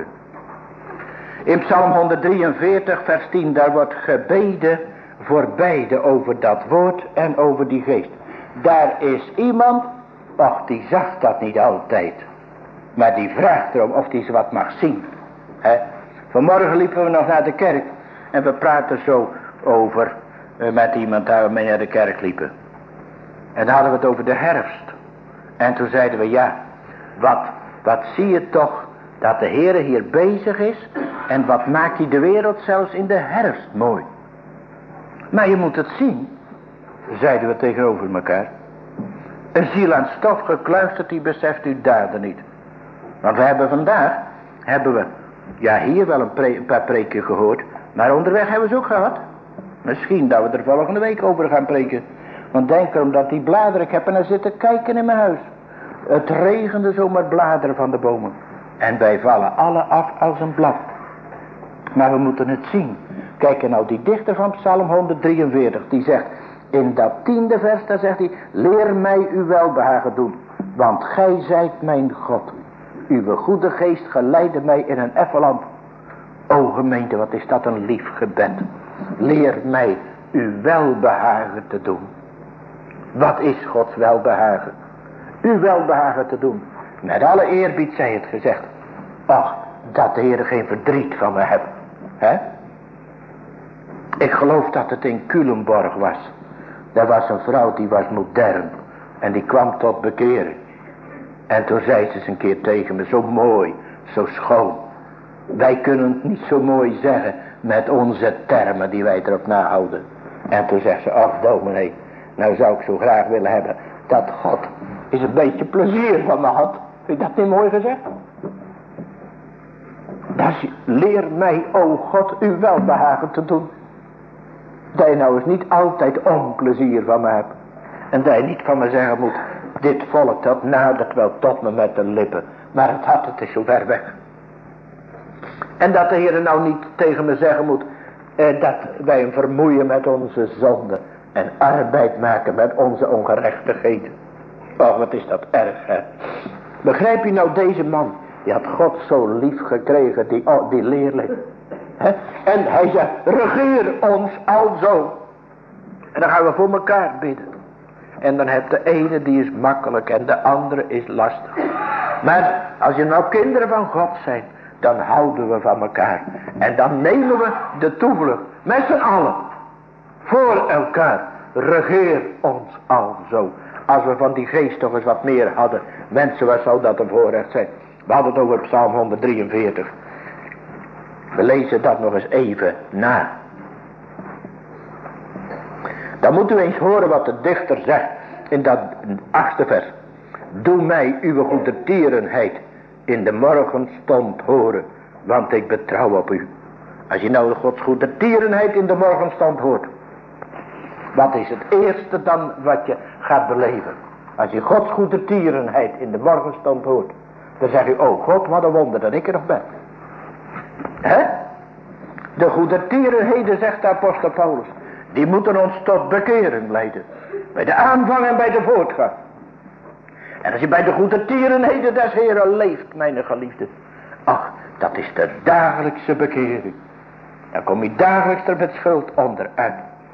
In Psalm honderddrieënveertig vers tien, daar wordt gebeden voor beide over dat woord en over die geest. Daar is iemand, och, die zag dat niet altijd, maar die vraagt erom of die ze wat mag zien. He? Vanmorgen liepen we nog naar de kerk en we praten zo over uh, met iemand daar we mee naar de kerk liepen. En dan hadden we het over de herfst. En toen zeiden we: ja, wat, wat zie je toch dat de Heere hier bezig is, en wat maakt hij de wereld zelfs in de herfst mooi. Maar je moet het zien, zeiden we tegenover elkaar. Een ziel aan stof gekluisterd, die beseft uw daden niet. Want we hebben vandaag, hebben we, ja, hier wel een, pre, een paar preken gehoord, maar onderweg hebben we ze ook gehad. Misschien dat we er volgende week over gaan preken. Want denk erom dat die bladeren, ik heb er naar zitten kijken in mijn huis. Het regende zomaar bladeren van de bomen. En wij vallen alle af als een blad. Maar we moeten het zien. Kijk nou, die dichter van Psalm honderddrieënveertig, die zegt in dat tiende vers, daar zegt hij: leer mij uw welbehagen doen, want gij zijt mijn God. Uw goede geest geleidde mij in een effen land. O gemeente, wat is dat een lief gebed. Leer mij uw welbehagen te doen. Wat is Gods welbehagen? Uw welbehagen te doen. Met alle eerbied zij het gezegd. Ach, dat de Heer geen verdriet van me hebt. Hè? Ik geloof dat het in Culemborg was. Daar was een vrouw die was modern. En die kwam tot bekering. En toen zei ze eens een keer tegen me: zo mooi, zo schoon. Wij kunnen het niet zo mooi zeggen met onze termen die wij erop nahouden. En toen zegt ze: ach dominee, nou zou ik zo graag willen hebben dat God is een beetje plezier van me had. Vind je dat niet mooi gezegd? Dat leer mij, o God, uw welbehagen te doen. Dat je nou eens niet altijd onplezier van me hebt. En dat je niet van me zeggen moet: dit volk dat nadert wel tot me met de lippen, maar het hart, het is zo ver weg. En dat de Heer nou niet tegen me zeggen moet eh, dat wij hem vermoeien met onze zonden en arbeid maken met onze ongerechtigheden. Oh, wat is dat erg, hè? Begrijp je nou, deze man, die had God zo lief gekregen, die, oh, die leerling. He? En hij zegt: regeer ons alzo. En dan gaan we voor elkaar bidden. En dan heb de ene die is makkelijk en de andere is lastig. Maar als je nou kinderen van God zijn, dan houden we van elkaar. En dan nemen we de toevlucht met z'n allen voor elkaar. Regeer ons alzo. Als we van die geest toch eens wat meer hadden. Mensen, wat zou dat een voorrecht zijn? We hadden het over Psalm honderddrieënveertig. We lezen dat nog eens even na. Dan moeten we eens horen wat de dichter zegt in dat achtste vers. Doe mij uw goedertierenheid in de morgenstond horen, want ik betrouw op u. Als je nou de Gods goedertierenheid in de morgenstond hoort, wat is het eerste dan wat je gaat beleven? Als je Gods goedertierenheid in de morgenstond hoort, dan zeg je: oh God, wat een wonder dat ik er nog ben. Hè? De goedertierenheden, zegt de apostel Paulus, die moeten ons tot bekering leiden. Bij de aanvang en bij de voortgang. En als je bij de goedertierenheden des Heren leeft, mijn geliefde, ach, dat is de dagelijkse bekering. Dan kom je dagelijks er met schuld onderuit.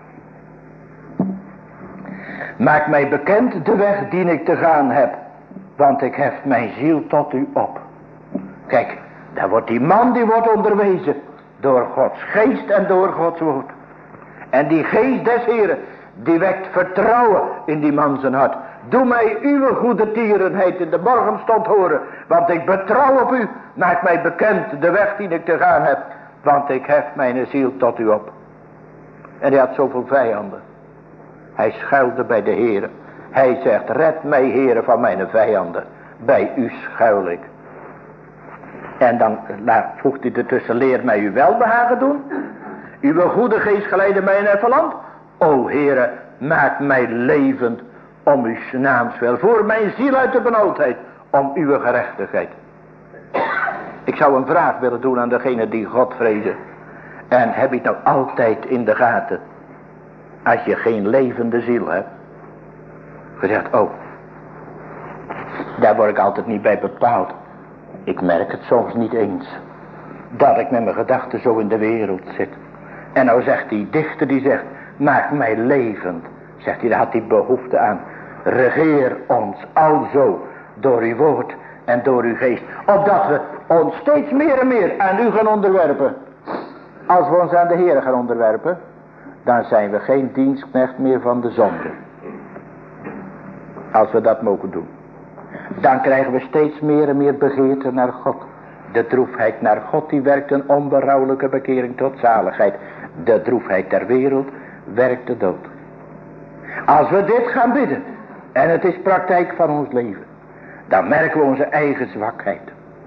Maak mij bekend de weg die ik te gaan heb, want ik hef mijn ziel tot u op. Kijk, daar wordt die man, die wordt onderwezen door Gods geest en door Gods woord. En die geest des Heren, Die wekt vertrouwen in die man zijn hart. Doe mij uw goede tierenheid in de morgenstond horen. Want ik betrouw op u. Maak mij bekend de weg die ik te gaan heb. Want ik hef mijn ziel tot u op. En hij had zoveel vijanden. Hij schuilde bij de Heere. Hij zegt, red mij Heere van mijn vijanden. Bij u schuil ik. En dan voegt hij ertussen, leer mij uw welbehagen doen. Uw goede geest geleide mij in het land. O Heere, maak mij levend om uw naams wil. Voor mijn ziel uit de benauwdheid. Om uw gerechtigheid. Ik zou een vraag willen doen aan degene die God vrezen. En heb je het nou altijd in de gaten. Als je geen levende ziel hebt. Gezegd, oh. Daar word ik altijd niet bij bepaald. Ik merk het soms niet eens. Dat ik met mijn gedachten zo in de wereld zit. En nou zegt die dichter die zegt. Maak mij levend. Zegt hij, daar had hij behoefte aan. Regeer ons alzo. Door uw woord en door uw geest. Opdat we ons steeds meer en meer aan u gaan onderwerpen. Als we ons aan de Heer gaan onderwerpen. Dan zijn we geen dienstknecht meer van de zonde. Als we dat mogen doen. Dan krijgen we steeds meer en meer begeerte naar God. De droefheid naar God die werkt een onberouwelijke bekering tot zaligheid. De droefheid der wereld werkt de dood. Als we dit gaan bidden. En het is praktijk van ons leven. Dan merken we onze eigen zwakheid.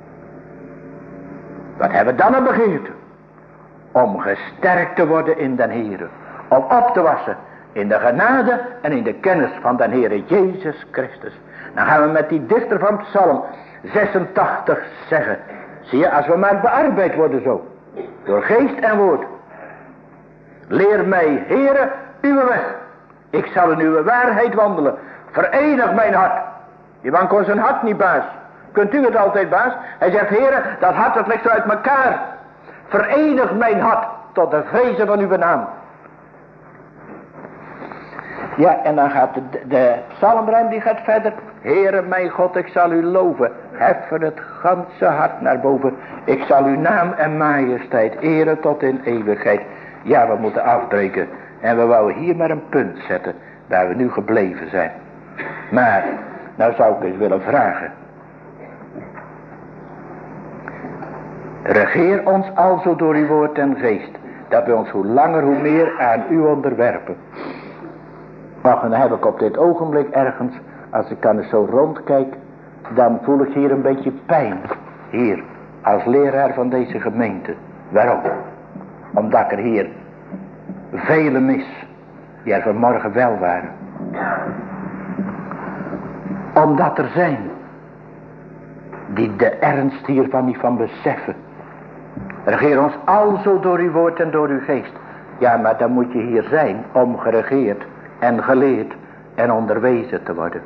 Wat hebben we dan een begeerte? Om gesterkt te worden in den Heere. Om op te wassen in de genade en in de kennis van den Heere Jezus Christus. Dan gaan we met die dichter van Psalm zesentachtig zeggen. Zie je, als we maar bearbeid worden zo. Door geest en woord. Leer mij, Heere, uw weg. Ik zal in uw waarheid wandelen. Verenig mijn hart. Die man kon zijn hart niet baas. Kunt u het altijd baas? Hij zegt, Heere, dat hart dat ligt er uit elkaar. Verenig mijn hart tot de vrezen van uw naam. Ja, en dan gaat de, de psalmruim die gaat verder. Heere mijn God, ik zal u loven. Heffen het ganse hart naar boven. Ik zal uw naam en majesteit eren tot in eeuwigheid. Ja, we moeten afbreken. En we wouden hier maar een punt zetten. Waar we nu gebleven zijn. Maar, nou zou ik eens willen vragen. Regeer ons alzo door uw woord en geest. Dat we ons hoe langer hoe meer aan u onderwerpen. Och, en dan heb ik op dit ogenblik ergens. Als ik dan eens zo rondkijk. Dan voel ik hier een beetje pijn. Hier. Als leraar van deze gemeente. Waarom? Omdat ik er hier vele mis. Die er vanmorgen wel waren. Omdat er zijn. Die de ernst hiervan niet van beseffen. Regeer ons alzo door uw woord en door uw geest. Ja, maar dan moet je hier zijn om geregeerd en geleerd en onderwezen te worden.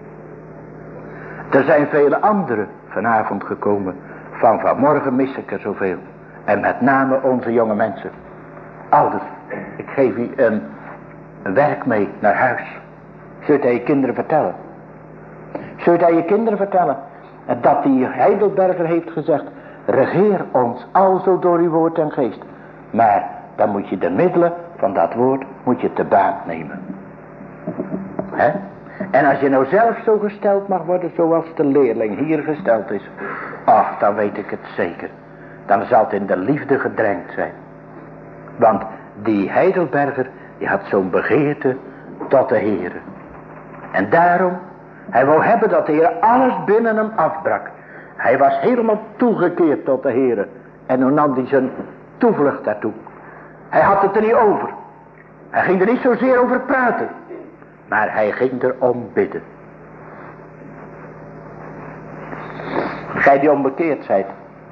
Er zijn vele anderen vanavond gekomen. Van vanmorgen mis ik er zoveel. En met name onze jonge mensen. Ouders, ik geef u een, een werk mee naar huis. Zul je het aan je kinderen vertellen? Zul je het aan je kinderen vertellen? Dat die Heidelberger heeft gezegd. Regeer ons alzo door uw woord en geest. Maar dan moet je de middelen van dat woord moet je te baat nemen. He? En als je nou zelf zo gesteld mag worden zoals de leerling hier gesteld is. Ach, dan weet ik het zeker. Dan zal het in de liefde gedrenkt zijn. Want die Heidelberger die had zo'n begeerte tot de Heere. En daarom, hij wou hebben dat de Heere alles binnen hem afbrak. Hij was helemaal toegekeerd tot de Heere. En toen nam hij zijn toevlucht daartoe. Hij had het er niet over. Hij ging er niet zozeer over praten. Maar hij ging er om bidden. Gij die onbekeerd zijt.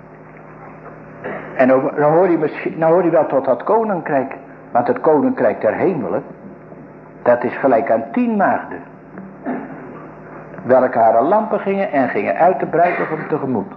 En dan hoor je misschien, nou hoor je wel tot dat koninkrijk. Want het koninkrijk der hemelen. Dat is gelijk aan tien maagden. Welke haar lampen gingen en gingen uit de bruidegom tegemoet.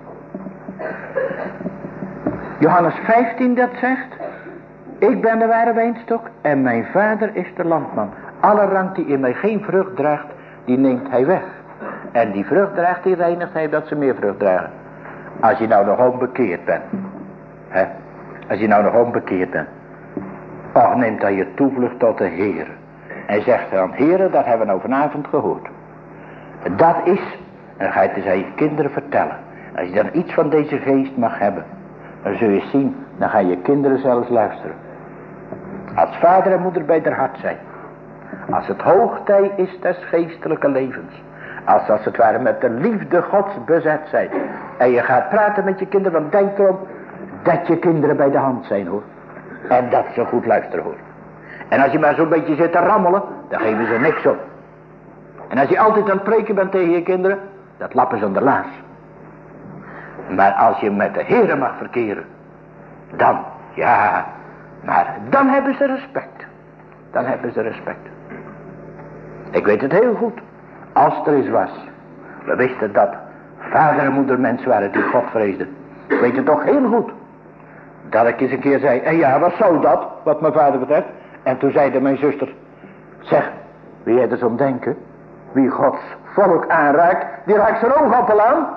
Johannes vijftien dat zegt. Ik ben de ware wijnstok en mijn vader is de landman. Alle rank die in mij geen vrucht draagt, die neemt hij weg. En die vrucht draagt, die reinigt hij dat ze meer vrucht dragen. Als je nou nog onbekeerd bent. Hè? Als je nou nog onbekeerd bent. Och, neemt dan je toevlucht tot de Heer. En zegt dan, heren, dat hebben we nou vanavond gehoord. Dat is, en dan ga je het eens aan je kinderen vertellen. Als je dan iets van deze geest mag hebben, dan zul je zien, dan gaan je kinderen zelfs luisteren. Als vader en moeder bij haar hart zijn. Als het hoogtij is des geestelijke levens. Als als het ware met de liefde Gods bezet zijn. En je gaat praten met je kinderen, want denk erom dat je kinderen bij de hand zijn, hoor. En dat ze goed luisteren, hoor. En als je maar zo'n beetje zit te rammelen, dan geven ze niks op. En als je altijd aan het preken bent tegen je kinderen, dat lappen ze aan de laars. Maar als je met de Heere mag verkeren, dan, ja, maar dan hebben ze respect. Dan hebben ze respect. Ik weet het heel goed. Als er eens was, we wisten dat vader en moeder mensen waren die God vreesden. Ik weet het toch heel goed. Dat ik eens een keer zei, en ja, wat zou dat, wat mijn vader betreft. En toen zeide mijn zuster, zeg, wil jij er zo om denken? Wie Gods volk aanraakt, die raakt zijn oogappel aan.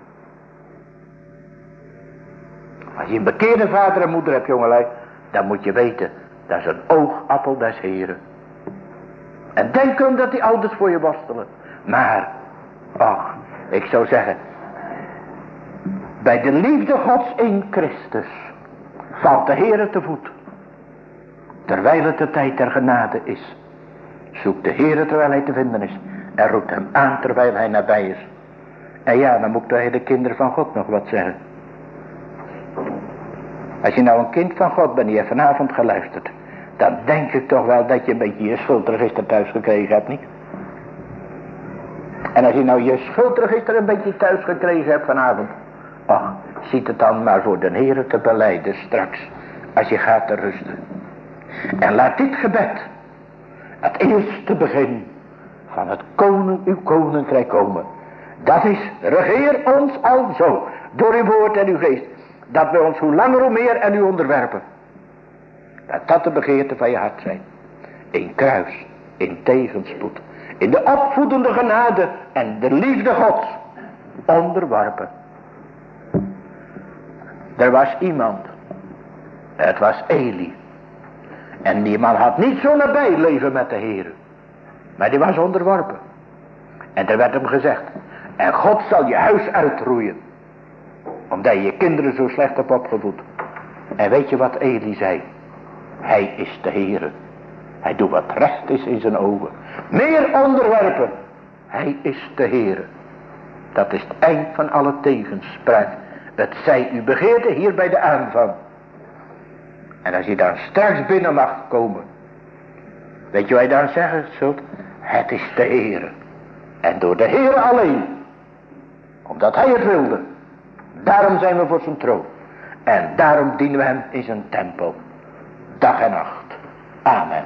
Als je een bekeerde vader en moeder hebt, jongelui, dan moet je weten, dat is een oogappel des Heren. En denk erom dat die ouders voor je worstelen. Maar, ach, ik zou zeggen, bij de liefde Gods in Christus valt de Heere te voet. Terwijl het de tijd der genade is, zoekt de Heere terwijl hij te vinden is. En roept hem aan terwijl hij nabij is. En ja, dan moet ik tegen de kinderen van God nog wat zeggen. Als je nou een kind van God bent, die heeft vanavond geluisterd, dan denk ik toch wel dat je een beetje je schuldregister thuis gekregen hebt, niet? En als je nou je schuldregister een beetje thuis gekregen hebt vanavond, ach, ziet het dan maar voor de Heere te belijden straks, als je gaat te rusten. En laat dit gebed, het eerste begin van het koning, uw koninkrijk komen. Dat is, regeer ons al zo, door uw woord en uw geest, dat we ons hoe langer hoe meer en u onderwerpen. Dat dat de begeerte van je hart zijn. In kruis, in tegenspoed, in de opvoedende genade en de liefde Gods onderworpen. Er was iemand, het was Eli. En die man had niet zo nabij leven met de Heer, maar die was onderworpen. En er werd hem gezegd, en God zal je huis uitroeien, omdat je je kinderen zo slecht hebt opgevoed. En weet je wat Eli zei? Hij is de Heere. Hij doet wat recht is in zijn ogen. Meer onderwerpen. Hij is de Heere. Dat is het eind van alle tegenspraak. Het zij u begeerte hier bij de aanvang. En als je dan straks binnen mag komen, weet je wat je dan zeggen zult? Het is de Heere. En door de Heere alleen. Omdat hij het wilde. Daarom zijn we voor zijn troon. En daarom dienen we hem in zijn tempel. Dag en nacht. Amen.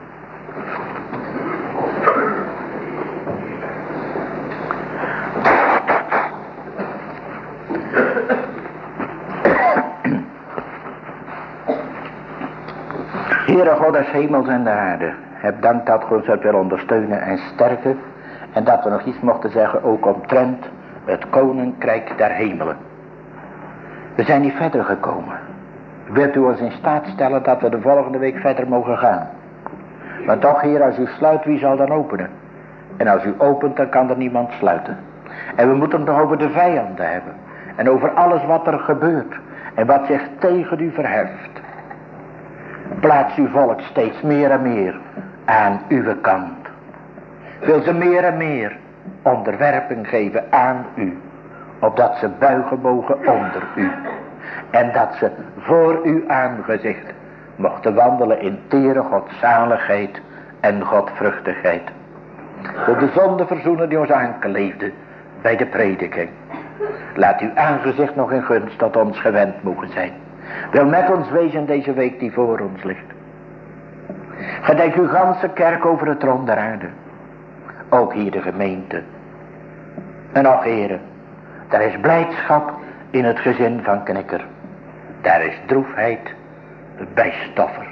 Heere God des hemels en de aarde, heb dank dat God ons hebt wil ondersteunen en sterken. En dat we nog iets mochten zeggen ook omtrent het koninkrijk der hemelen. We zijn niet verder gekomen. Wilt u ons in staat stellen dat we de volgende week verder mogen gaan? Maar toch, Heer, als u sluit, wie zal dan openen? En als u opent, dan kan er niemand sluiten. En we moeten het nog over de vijanden hebben. En over alles wat er gebeurt. En wat zich tegen u verheft. Plaats uw volk steeds meer en meer aan uw kant. Wil ze meer en meer onderwerping geven aan u. Opdat ze buigen mogen onder u. En dat ze voor uw aangezicht mochten wandelen in tere godzaligheid en godvruchtigheid. Voor de zonde verzoenen die ons aankleefde bij de prediking. Laat uw aangezicht nog in gunst tot ons gewend mogen zijn. Wil met ons wezen deze week die voor ons ligt. Gedenk uw ganse kerk over het troon der aarde. Ook hier de gemeente. En och, heren, daar is blijdschap in het gezin van Knikker. Daar is droefheid bij Stoffer.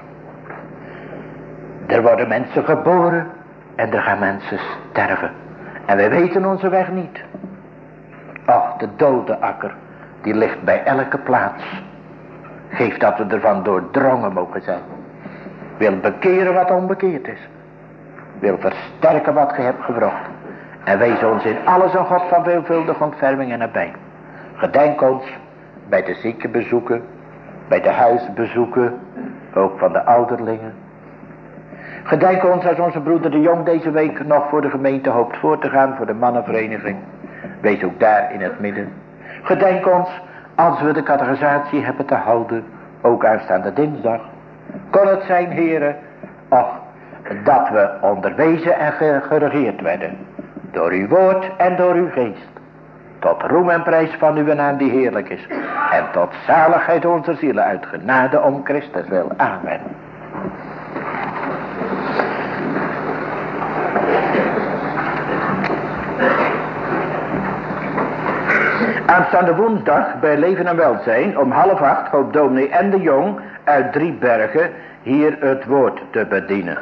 Er worden mensen geboren en er gaan mensen sterven. En wij weten onze weg niet. Och, de dode akker, die ligt bij elke plaats. Geef dat we ervan doordrongen mogen zijn. Wil bekeren wat onbekeerd is. wil versterken wat gij hebt gewrocht. En wees ons in alles een God van veelvuldige ontferming en nabij. Gedenk ons bij de ziekenbezoeken, bij de huisbezoeken, ook van de ouderlingen. Gedenk ons als onze broeder de Jong deze week nog voor de gemeente hoopt voor te gaan, voor de mannenvereniging. Wees ook daar in het midden. Gedenk ons als we de catechisatie hebben te houden, ook aanstaande dinsdag. Kon het zijn, heren, och, dat we onderwezen en geregeerd werden door uw woord en door uw geest. Tot roem en prijs van uw naam die heerlijk is. En tot zaligheid onze zielen uit genade om Christus wil. Amen. Aanstaande woensdag bij Leven en Welzijn om half acht hoopt dominee en de Jong uit Driebergen hier het woord te bedienen.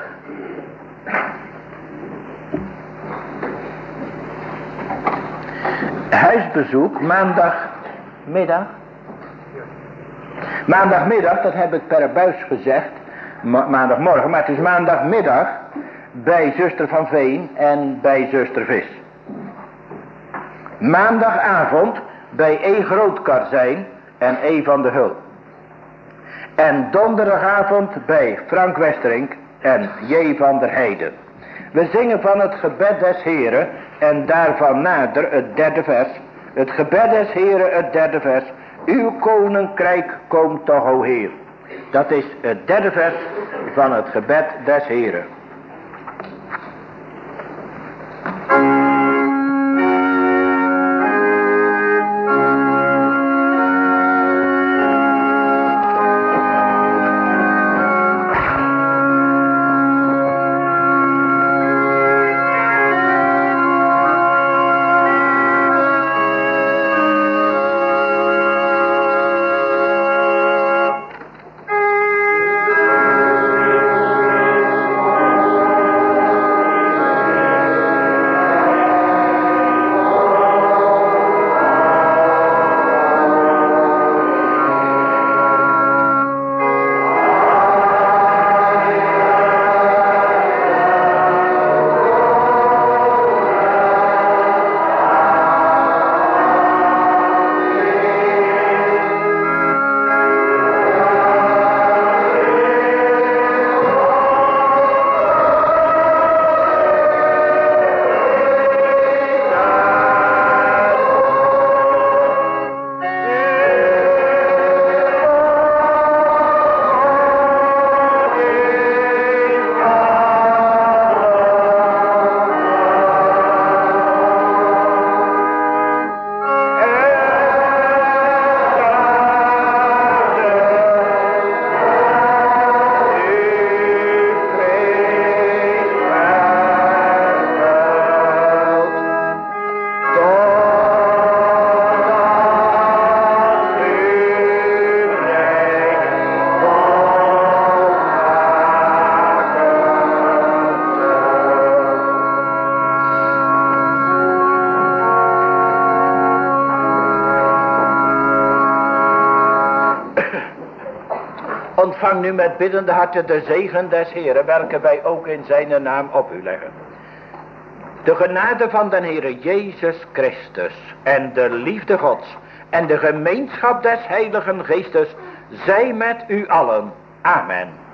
Huisbezoek maandagmiddag. Maandagmiddag, dat heb ik per buis gezegd, ma maandagmorgen, maar het is maandagmiddag bij zuster Van Veen en bij zuster Vis. Maandagavond bij E. Grootkarzijn en E. van de Hul. En donderdagavond bij Frank Westerink en J. van der Heijden. We zingen van het gebed des Heren en daarvan nader het derde vers. Het gebed des Heren, het derde vers. Uw koninkrijk komt toch, o Heer. Dat is het derde vers van het gebed des Heren. Ontvang nu met biddende harten de zegen des Heren, welke wij ook in zijn naam op u leggen. De genade van den Heere Jezus Christus en de liefde Gods en de gemeenschap des Heiligen Geestes zij met u allen. Amen.